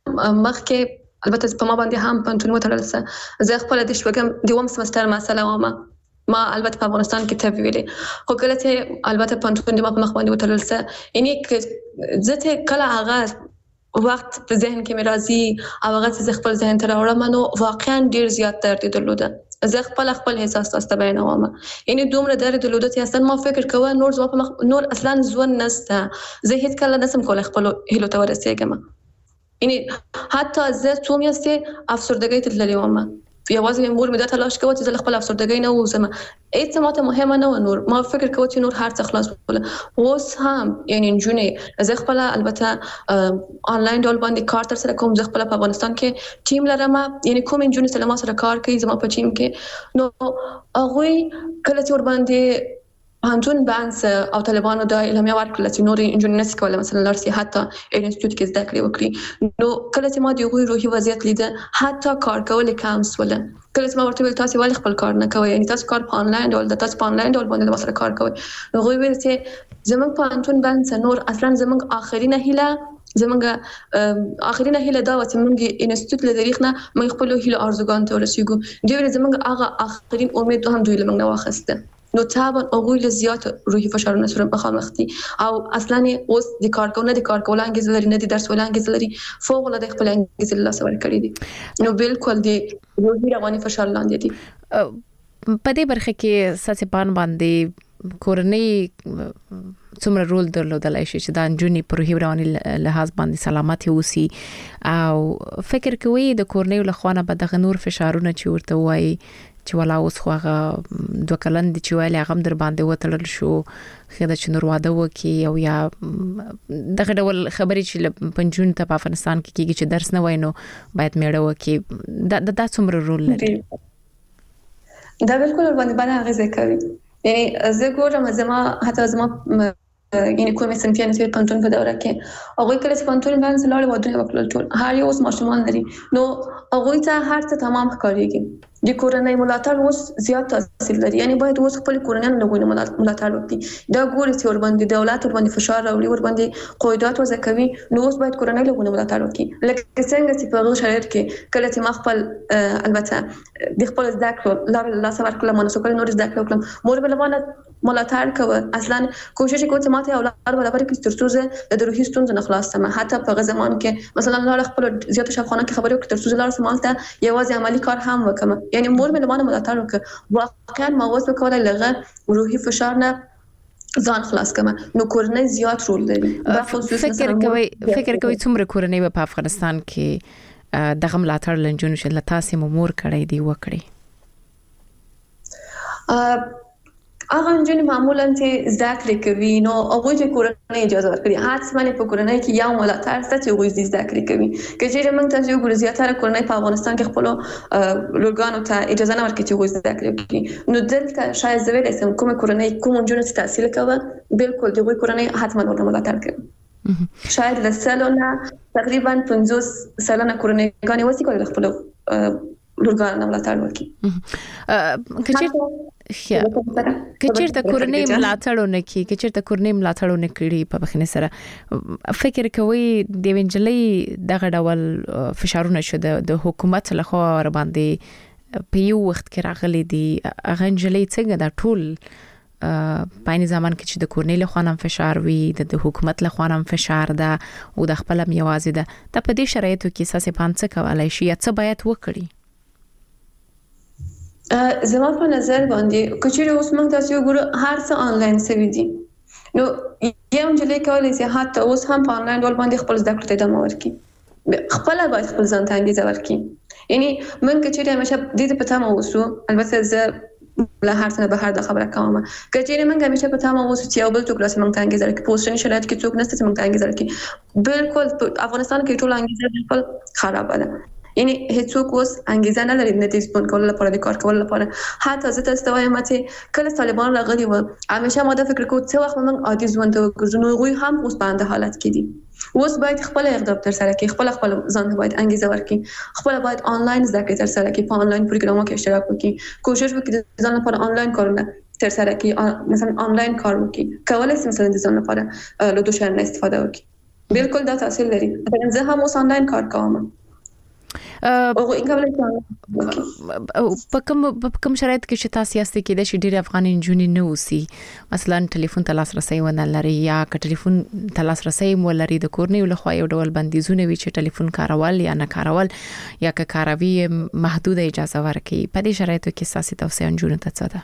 مخکې البته په ما باندې هم پنځون وترل سه زه خپل د شوګم دیوم سمستر مسله ومه ما البته په افغانستان کې ته ویلې خو کله چې البته پنځون د ما په مخ باندې وترل سه یعنی زه ته کله هغه وخت په ذهن کې مرضی او هغه څه خپل ذهن ته راوړم نو واقعا ډیر زیات درد درلوده زه خپل خپل احساس تاسو بیانوم یعنی دومره درد درلوده چې اصلا ما فکر کوم نور زما په مخ نور اصلا ځون نسته زه هیڅ کله نسم کولای خپل هیلو ته ورسېږم یعنی حتی زه څوم یسته افسردګۍ ته تللی وم یوازې مور مې دا تلاش کوي چې زه خپل افسردګۍ نه وزم هیڅ ماته مهمه نه نور ما فکر کوم چې نور هر څه خلاص وله اوس هم یعنی جونې زه خپل البته آنلاین ډول باندې کار تر سره کوم زه خپل په افغانستان کې ټیم لرم یعنی کوم جونې سره ما سره کار کوي زما په ټیم کې نو هغه کله چې ور باندې پانتون بانس او طالبانو د اعلامیه ورکړه چې نور انجنیر نس کوله مثلا لارسي حتی انسټیټیوټ کې زده کړې وکړي نو کله چې ما د یو روحي وضعیت لیده حتی کار کول کم سوله کله چې ما ورته ویل تاسو ولې خپل کار نه کوئ یعنی تاسو کار په آنلاین ډول د تاسو په آنلاین ډول باندې د سره کار کوئ نو غوي ویل چې زمونږ پانتون بانس نور اصلا زمونږ اخرینه هیله زمونږ اخرینه هیله دا و چې موږ انسټیټیوټ له تاریخ نه موږ خپل هیله ارزوګان ته ورسېږو دوی زمونږ هغه اخرین امید هم دوی له موږ نه واخسته نو طبعا هغوی له زیات روحي فشارونو سره مخامخ دي او اصلا اوس د کارکونه د کارکول انګیز لري نه د درس ول انګیز لري فوق العاده خپل انګیز له سره کړی دي نو بالکل د روحي رواني فشار لاندې دي په دې برخه کې ساسي پان باندې کورنۍ څومره رول درلودلای شي چې د انجونی پر روحي رواني لحاظ باندې سلامت اوسي او فکر کوي د کورنۍ له خوانه به د نور فشارونه چې ورته وایي چې ولا اوس خو هغه دوه کلن دي چې ویل هغه در باندې وتلل شو خدا چې نور واده وکي او یا دغه ډول خبرې چې پنځون ته په افغانستان کې کیږي چې درس نه وینو باید میړه وکي دا د څومره رول لري دا بالکل باندې باندې هغه کوي یعنی زه ګورم زما حتی زما یعنی کومه سنفیان چې پنځون په دوره کې هغه کله چې پنځون باندې لاړ ودونه وکړل ټول هر یو اوس ماشومان لري نو هغه ته هر څه تمام ښکاريږي د کورنۍ ملاتړ اوس زیات تاثیر لري یعنی باید اوس خپل کورنۍ له غوښنه ملاتړ وکړي دا ګوري چې ور باندې دولت ور باندې فشار راوړي ور باندې قواعد وضع کوي نو اوس باید کورنۍ له غوښنه ملاتړ وکړي لکه څنګه چې په غو شرایط کې کله چې ما خپل البته د خپل ذکر لا لا سفر کله مونږ سره نور ذکر وکړم مور بل باندې ملاتړ کوي اصلا کوشش کوي چې ماته اولاد ولا برکې ترڅو د روحي ستونزو نه خلاص سم حتی په زمان کې مثلا لا خپل زیات شفخانه کې خبرې وکړ ترڅو لا سمالته یوازې عملی کار هم وکم یعنی مور مې له ملاتړ وکړ واقعا ما اوس وکولای لغه روحي فشار نه ځان خلاص کما نو کورنۍ زیات رول لري فکر کوي فکر کوي څومره کورنۍ په افغانستان کې دغه ملاتړ لنجون شل تاسو مور کړی دی وکړي هغه انجن معمولا چې ذکر کوي نو هغه د کورنۍ اجازه ورکړي حتماً په کورنۍ کې یو ملاتړ ست چې هغه ذکر کوي کچېره موږ تاسو یو ګور زیاتره کورنۍ په افغانستان کې خپل لورګانو ته اجازه نه ورکړي چې هغه ذکر کوي نو دلته شاید زه ویل سم کومه کورنۍ کوم انجن چې تحصیل کوي بالکل دغه کورنۍ حتماً ورته ملاتړ کوي شاید له سلونه تقریبا پنځوس سلنه کورنۍ غانې وسی کول خپل لورګان ملاتړ وکړي. کچیر کچیر د کورنۍ ملاتړ نه کی کچیر د کورنۍ ملاتړ نه کړي په بخنه سره فکر کوي د وینجلې دغه ډول فشارونه شو د حکومت لخوا ور باندې په یو وخت کې راغلي دي هغه انجلې څنګه د ټول په این زمان کې چې د کورنۍ له خوا هم فشار وي د حکومت له خوا هم فشار ده او د خپل میوازي ده ته په دې شرایطو کې اساسي پانڅ کولای شي څه باید وکړي؟ زما په نظر باندې کچېره اوس موږ تاسو وګورو هر څه آنلاین سوي دي نو یم جلې کولای شي حتی اوس هم په آنلاین ډول باندې خپل زده کړې ته ادامه ورکړي خپل باید خپل ځان ته انګیزه ورکړي یعنی موږ کچېره همیشه دې په تمه اوسو البته زه لا هر څه به هر د خبره کوم کچېره موږ همیشه په تمه اوسو چې یو بل ټوکر سم موږ ته انګیزه ورکړي پوسټن شرایط کې څوک نشته چې موږ ته انګیزه ورکړي بالکل په افغانستان کې ټول انګیزه بالکل خراب ده یعنی هیڅوک اوس انګیزه نه لري د دې سپون کول لپاره د کار کول لپاره حتی زه تاسو ته وایم چې کله طالبان راغلي و همیشه ما دا فکر کوم چې وخت موږ عادي ژوند وکړو نو غوي هم اوس باندې حالت کې دي اوس باید خپل اقدام تر سره کړي خپل خپل ځان باید انګیزه ورکړي خپل باید آنلاین زده کړې تر سره کړي په آنلاین پروګرامو کې اشتراک وکړي کوشش وکړي د ځان لپاره آنلاین کارونه تر سره کړي مثلا آنلاین کار وکړي کولای شي مثلا د ځان لپاره له دوه شیانو استفاده وکړي بالکل دا تاثیر لري زه هم اوس آنلاین کار کوم او په کوم په کوم شرایط کې چې تاسو یاستئ کې د شډیر افغان انجونی نه اوسي مثلا ټلیفون ته لاسرسي ونه لري یا ک ټلیفون ته لاسرسي مو لري د کورنۍ له خوا یو ډول بندیزونه وي چې ټلیفون کارول یا نه کارول یا ک کاروي محدود اجازه ورکړي په دې شرایطو کې ساسي توصیه انجونی ته څه ده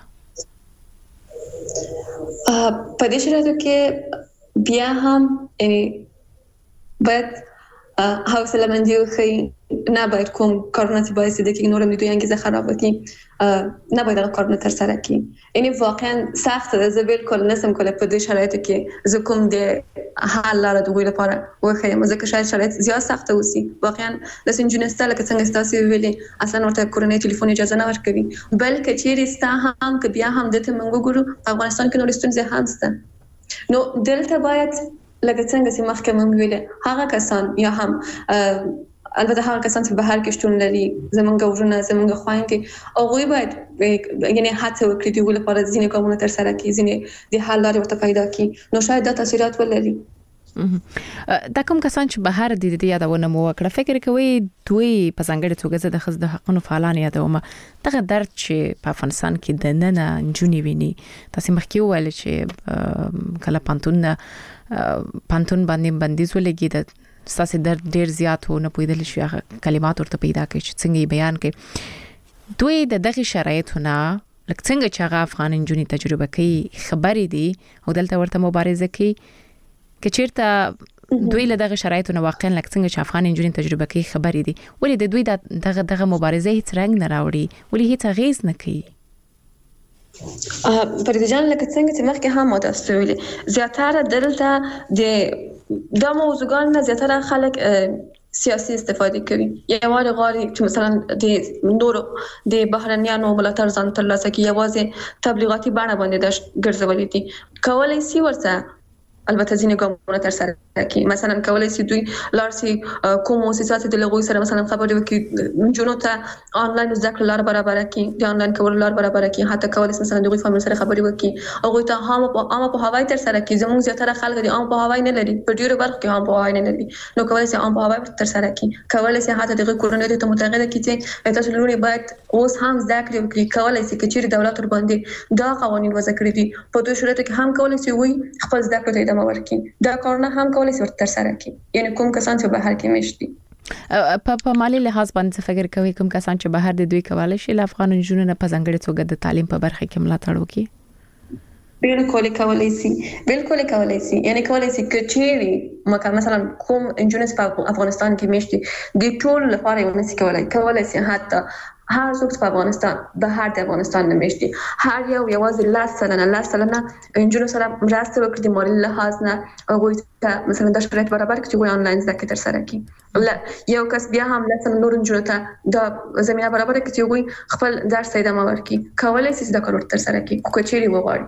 په دې شرایطو کې بیا هم یعنی باید حوصله مندي وکړي نه باید کوم کارونه چې باید د کې نورم دوی انګیزه خراب کړي نه باید هغه کارونه تر سره کړي یعنی واقعا سخت ده زه بالکل نسم کولای په دې شرایطو کې زه کوم د حل لاره دوی لپاره وخیم ځکه شاید شرایط زیات سخت اوسي واقعا د سنجونسته لکه څنګه تاسو ویلي اصلا ورته کورنۍ ټلیفون اجازه نه ورکوي بلکې چیرې ستا هم که بیا هم دته منګو ګورو افغانستان کې نور ستونزې هم سته نو دلته باید لکه څنګه چې مخکې مونږ ویل هغه کسان یا هم البته هغه کسان چې بهر کې شتون لري زمونږ ورونه زمونږ خويندې او غوي باید یعنی هڅه وکړي د ول لپاره ځینې کومونه تر سره کړي ځینې د حل لارې ورته پیدا کړي نو شاید دا تاثیرات ولري دا کوم کسان چې بهر دي د یادونه مو وکړه فکر کوي دوی په څنګه توګه د خزد حقونو فعالان یادوم دغه درد چې په افغانستان کې د نن نه جونی ویني تاسو مخکې ویل چې کله پانتون پانتون باندې بندیز ولګي د ساسي درد ډیر زیات و نه پویدل شي هغه کلمات ورته پیدا کوي چې څنګه بیان کوي دوی د دغه شرایطونه لکه څنګه چې هغه افغان انجونی تجربه کوي خبرې دي او دلته ورته مبارزه کوي کچیرته دوی له دغه شرایطونه واقعا لکه څنګه چې افغان انجونی تجربه کوي خبرې دي ولې د دوی دغه دغه مبارزه هیڅ رنګ نه راوړي ولې هیڅ غیز نه کوي پردیجان لکه څنګه چې مخکې هم متاسفه ویلي زیاتره دلته د د موضوعګان نه زیاتره خلک سیاسي استفاده کوي یوازې غواړي چې مثلا د نورو د بهرنیانو ملاتړ ځان ترلاسه کړي یوازې تبلیغاتي بڼه باندې د ګرځولې دي کولای شي ورته البته ځینې کومونه تر سره کړي مثلا کولای شي دوی لارسي کوم مؤسسات د لغوي سره مثلا خبرې وکړي جنونو ته آنلاین زده کړه لار برابر کړي د آنلاین کول لار برابر کړي حتی کولای شي مثلا دوی فامیل سره خبرې وکړي او ته هم په عامه په هوای تر سره کړي زموږ زیاتره خلک د عامه په هوای نه لري په ډیرو برخو کې هم په هوای نه لري نو کولای شي عامه په هوای تر سره کړي کولای شي حتی دغه کورونې ته متغیره کړي چې تاسو لوري باید اوس هم زده کړئ وکړي کولای شي چې دولت ور باندې دا قوانين وضع کړی دي په دوه شرایطو کې هم کولای شي وي خپل زده کړې ته ادامه ورکړي دا کارونه هم کولای شي تر سره کړي یعنی کوم کسان چې بهر کې مشتي په په مالی لحاظ باندې فکر کوي کوم کسان چې بهر د دوی کولای شي ل افغان جنونو نه په ځنګړې توګه د تعلیم په برخه کې ملاتړ وکړي بالکل کولای شي بالکل کولای شي یعنی کولای شي کچېری مکه مثلا کوم انجونس په افغانستان کې مشتي د ټول لپاره یو نسی کولای کولای شي حتی هر څوک په افغانستان بهر د افغانستان نه مشتي هر یو یوازې لاس سلنه لاس سلنه انجونو سره مرسته وکړي د مالی لحاظ نه هغه ته مثلا د شرایط برابر کړي چې آنلاین زده کړه تر سره کړي یو کس بیا هم لسن نور انجونو ته د زمينه برابر کړي چې خپل درس ادامه ورکړي کولای شي زده کړو تر سره کړي کوچېری وغواړي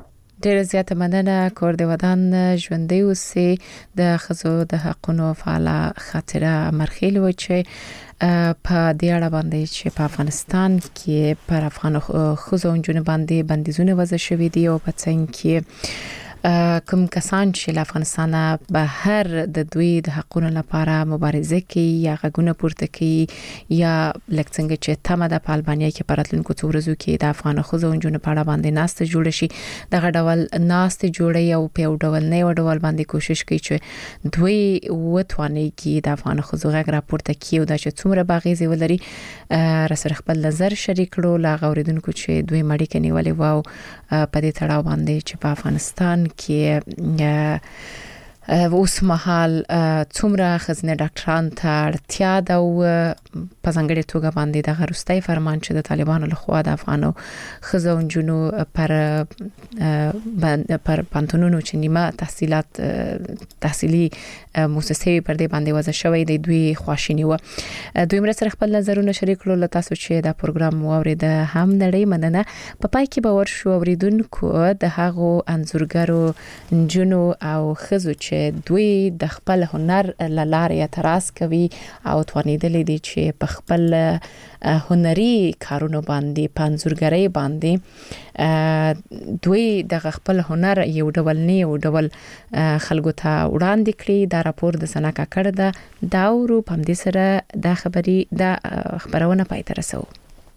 ډېر زیاته مننه. کور د ودان ژوندۍ اوسې. د خزو د حقونو فعاله خاطره مرخیل و چې په دې اړه باندې چې په افغانستان کې پر افغان خزو انجونه باندې بندیزونه وضع شوې دي او په څنګه کې کوم کسان چې له افغانستان به هر د دوی د حقونو لپاره مبارزه کوي یا غږونه پورته کوي یا لکه څنګه چې تمه د البانیا کې پراتلونکو څو ورځو کې د افغان خزو انجونو په اړه باندې ناسته جوړ شي دغه ډول ناسته جوړي او په یو ډول نه یو ډول باندې کوشش کوي چې دوی وتواني کې د افغان خزو غږ راپورته کوي او د چې څومره باغیزي ولري را سره خپل نظر شریک کړو لا غوریدونکو چې دوی مړی کني ولې واو په دې تړاو باندې چې په افغانستان کې اوس مهال څومره خزنه ډاکټران ته اړتیا ده او په ځانګړي توګه باندې د غروستۍ فرمان چې د طالبانو لخوا د افغانو خزو انجونو پر پر پانتونونو چې نیمه تحصیلات تحصیلي مؤسسې پر دې باندې وضع شوې د دوی خواشینی و. دوی مر سره خپل نظرونه شریک کړل. تاسو چې دا پروګرام واورید هم نړۍ مننه. په پای کې باور شو اوریدونکو د هغو انځورګرو انجونو او خزو چې دوی د خپل هنر لاره اعتراض کوي او توانیدل دي چې په خپل هنري کارونو باندې پنځورګری باندې دوی د خپل هنر یو ډول نه یو ډول خلکو ته وړاندې کړي. دا راپور د سنا کاکړ د داورو په دې سره د خبري د خبرونه پای ته رسو.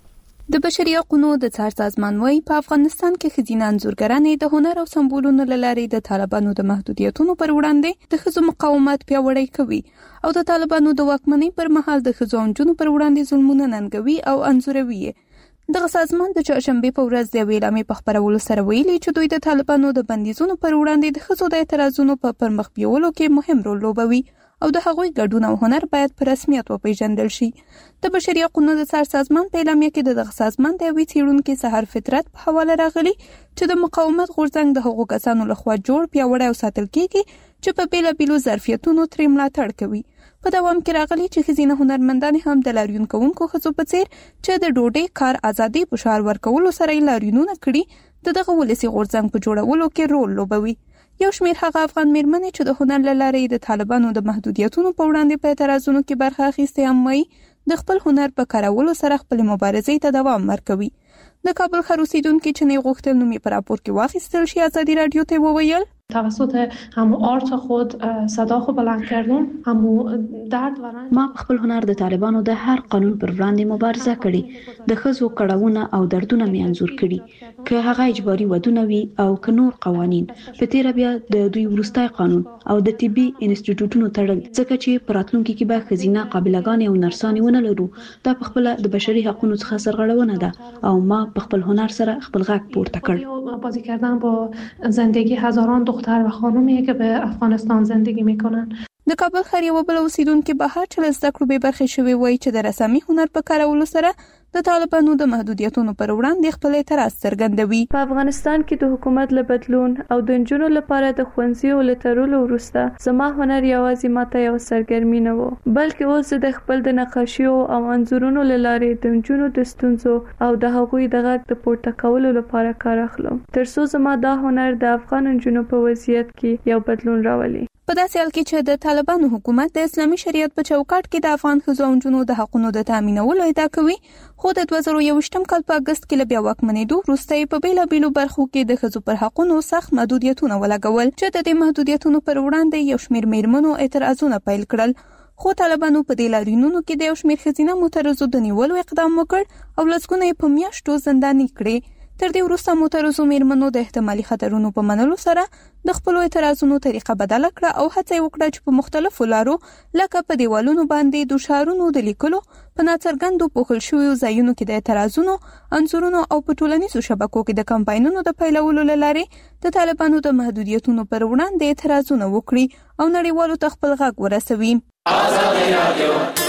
د بشري حقوقو د څار سازمان وايي په افغانستان کې خزینه انځورګرانې د هنر او سمبولونو لاري د طالبانو د محدودیتونو پر وړاندې د خزو مقاومت پیاوړی کوي او د طالبانو د واکمنۍ پر مهال د خزو انجونو پر وړاندې ظلمونه ننګوي او انځوروي. دغه سازمان د چهارشنبه په ورځ د ویلامې په خبرولو سره ویلي چې دوی د طالبانو د بندیزونو پر وړاندې د خزو د اعتراضونو په پرمخ بیولو کې مهم رول لوبوي او د هغوی ګډون او هنر باید په رسمیت وپیژندل شي. د بشري حقوقو د څار سازمان په اعلامیه کې دغه سازمان د وی څېړونکو سحر فطرت په حواله راغلي چې د مقاومت غورځنګ د حقوقو کسانو لخوا جوړ پیاوړی او ساتل کیږي چې په بیلابیلو ظرفیتونو ترې ملاتړ کوي. په دوام کې راغلي چې خزینه هنرمندان هم د لاریون کوونکو خزو په څیر چې د ډوډۍ کار ازادي په شعار ورکولو سره لاریونونه کړي د دغه ولسی غورځنګ په جوړولو کې رول لوبوي. یو شمېر هغه افغان میرمنې چې د هنر له لارې د طالبانو د محدودیتونو په وړاندې په اعتراضونو کې برخه اخیستې هم وایي د خپل هنر په کارولو سره خپل مبارزې ته دوام ورکوي. د کابل ښار اوسیدونکي چې نه غوښتل نوم یې په راپور کې واخیستل شي ازادي رادیو ته وویل توسط همو آرت خود صدا خو بلند کردم همو درد و رنج ما په خپل هنر د طالبانو د هر قانون پر وړاندې مبارزه کړې د خزو کړهونه او دردونه می انځور کړي که هغه اجباري ودونه وي او که نور قوانین په تیر بیا د دوی ورستای قانون او د طبي انسټیټیوټونو تړل ځکه چې پراتلونکو کې به خزینه قابلګان او نرسانې ونه لرو. دا په خپل د بشري حقوقو څخه سرغړونه ده او ما په خپل هنر سره خپل غږ پورته کړ. بازی کردن با زندگی هزاران دختر و خانومیه که به افغانستان زندگی میکنن. د کابل ښار یو بل اوسیدونکي بهر چې له زده کړو بې برخې شوي وایي چې د رسامي هنر په کارولو سره د طالبانو د محدودیتونو پر وړاندې خپل اعتراض څرګندوي. په افغانستان کې د حکومت له بدلون او د نجونو لپاره د ښوونځیو له تړلو وروسته زما هنر یوازې ماته یو سرګرمي نه و بلکې اوس د خپل د نقاشیو او انځورونو له لارې د نجونو د ستونزو او د هغوی د غږ د پورته کولو لپاره کار اخلم ترڅو زما دا هنر د افغان نجونو په وضعیت کې یو بدلون راولي. په داسې حال کې چې د طالبانو حکومت د اسلامي شریعت په چوکاټ کې د افغان ښځو او نجونو د حقونو د تامینولو ادعا کوي خو د دوه زره یوویشتم کال په اګست کې له بیا واکمنېدو وروسته په بیلابیلو برخو کې د ښځو پر حقونو سخت محدودیتونه ولګول چې د دې محدودیتونو پر وړاندې یو شمېر میرمنو اعتراضونه پیل کړل خو طالبانو په دې لاریونونو کې د یو شمېر ښځینه معترضو د نیولو اقدام وکړ او لسګونه یې په میاشتو زنداني کړې. تر دې وروسته معترضو میرمنو د احتمالي خطرونو په منلو سره د خپل اعتراضونو طریقه بدله کړه او هڅه وکړه چې په مختلفو لارو لکه په دیوالونو باندې د شعارونو د لیکلو په ناڅرګندو پوښل شویو ځایونو کې د اعتراضونو انځورونو او په ټولنیزو شبکو کې د کمپاینونو د پیلولو لارې د طالبانو د محدودیتونو پر وړاندې اعتراضونه وکړي او نړیوالو ته خپل غږ ورسوي. آزادي رادیو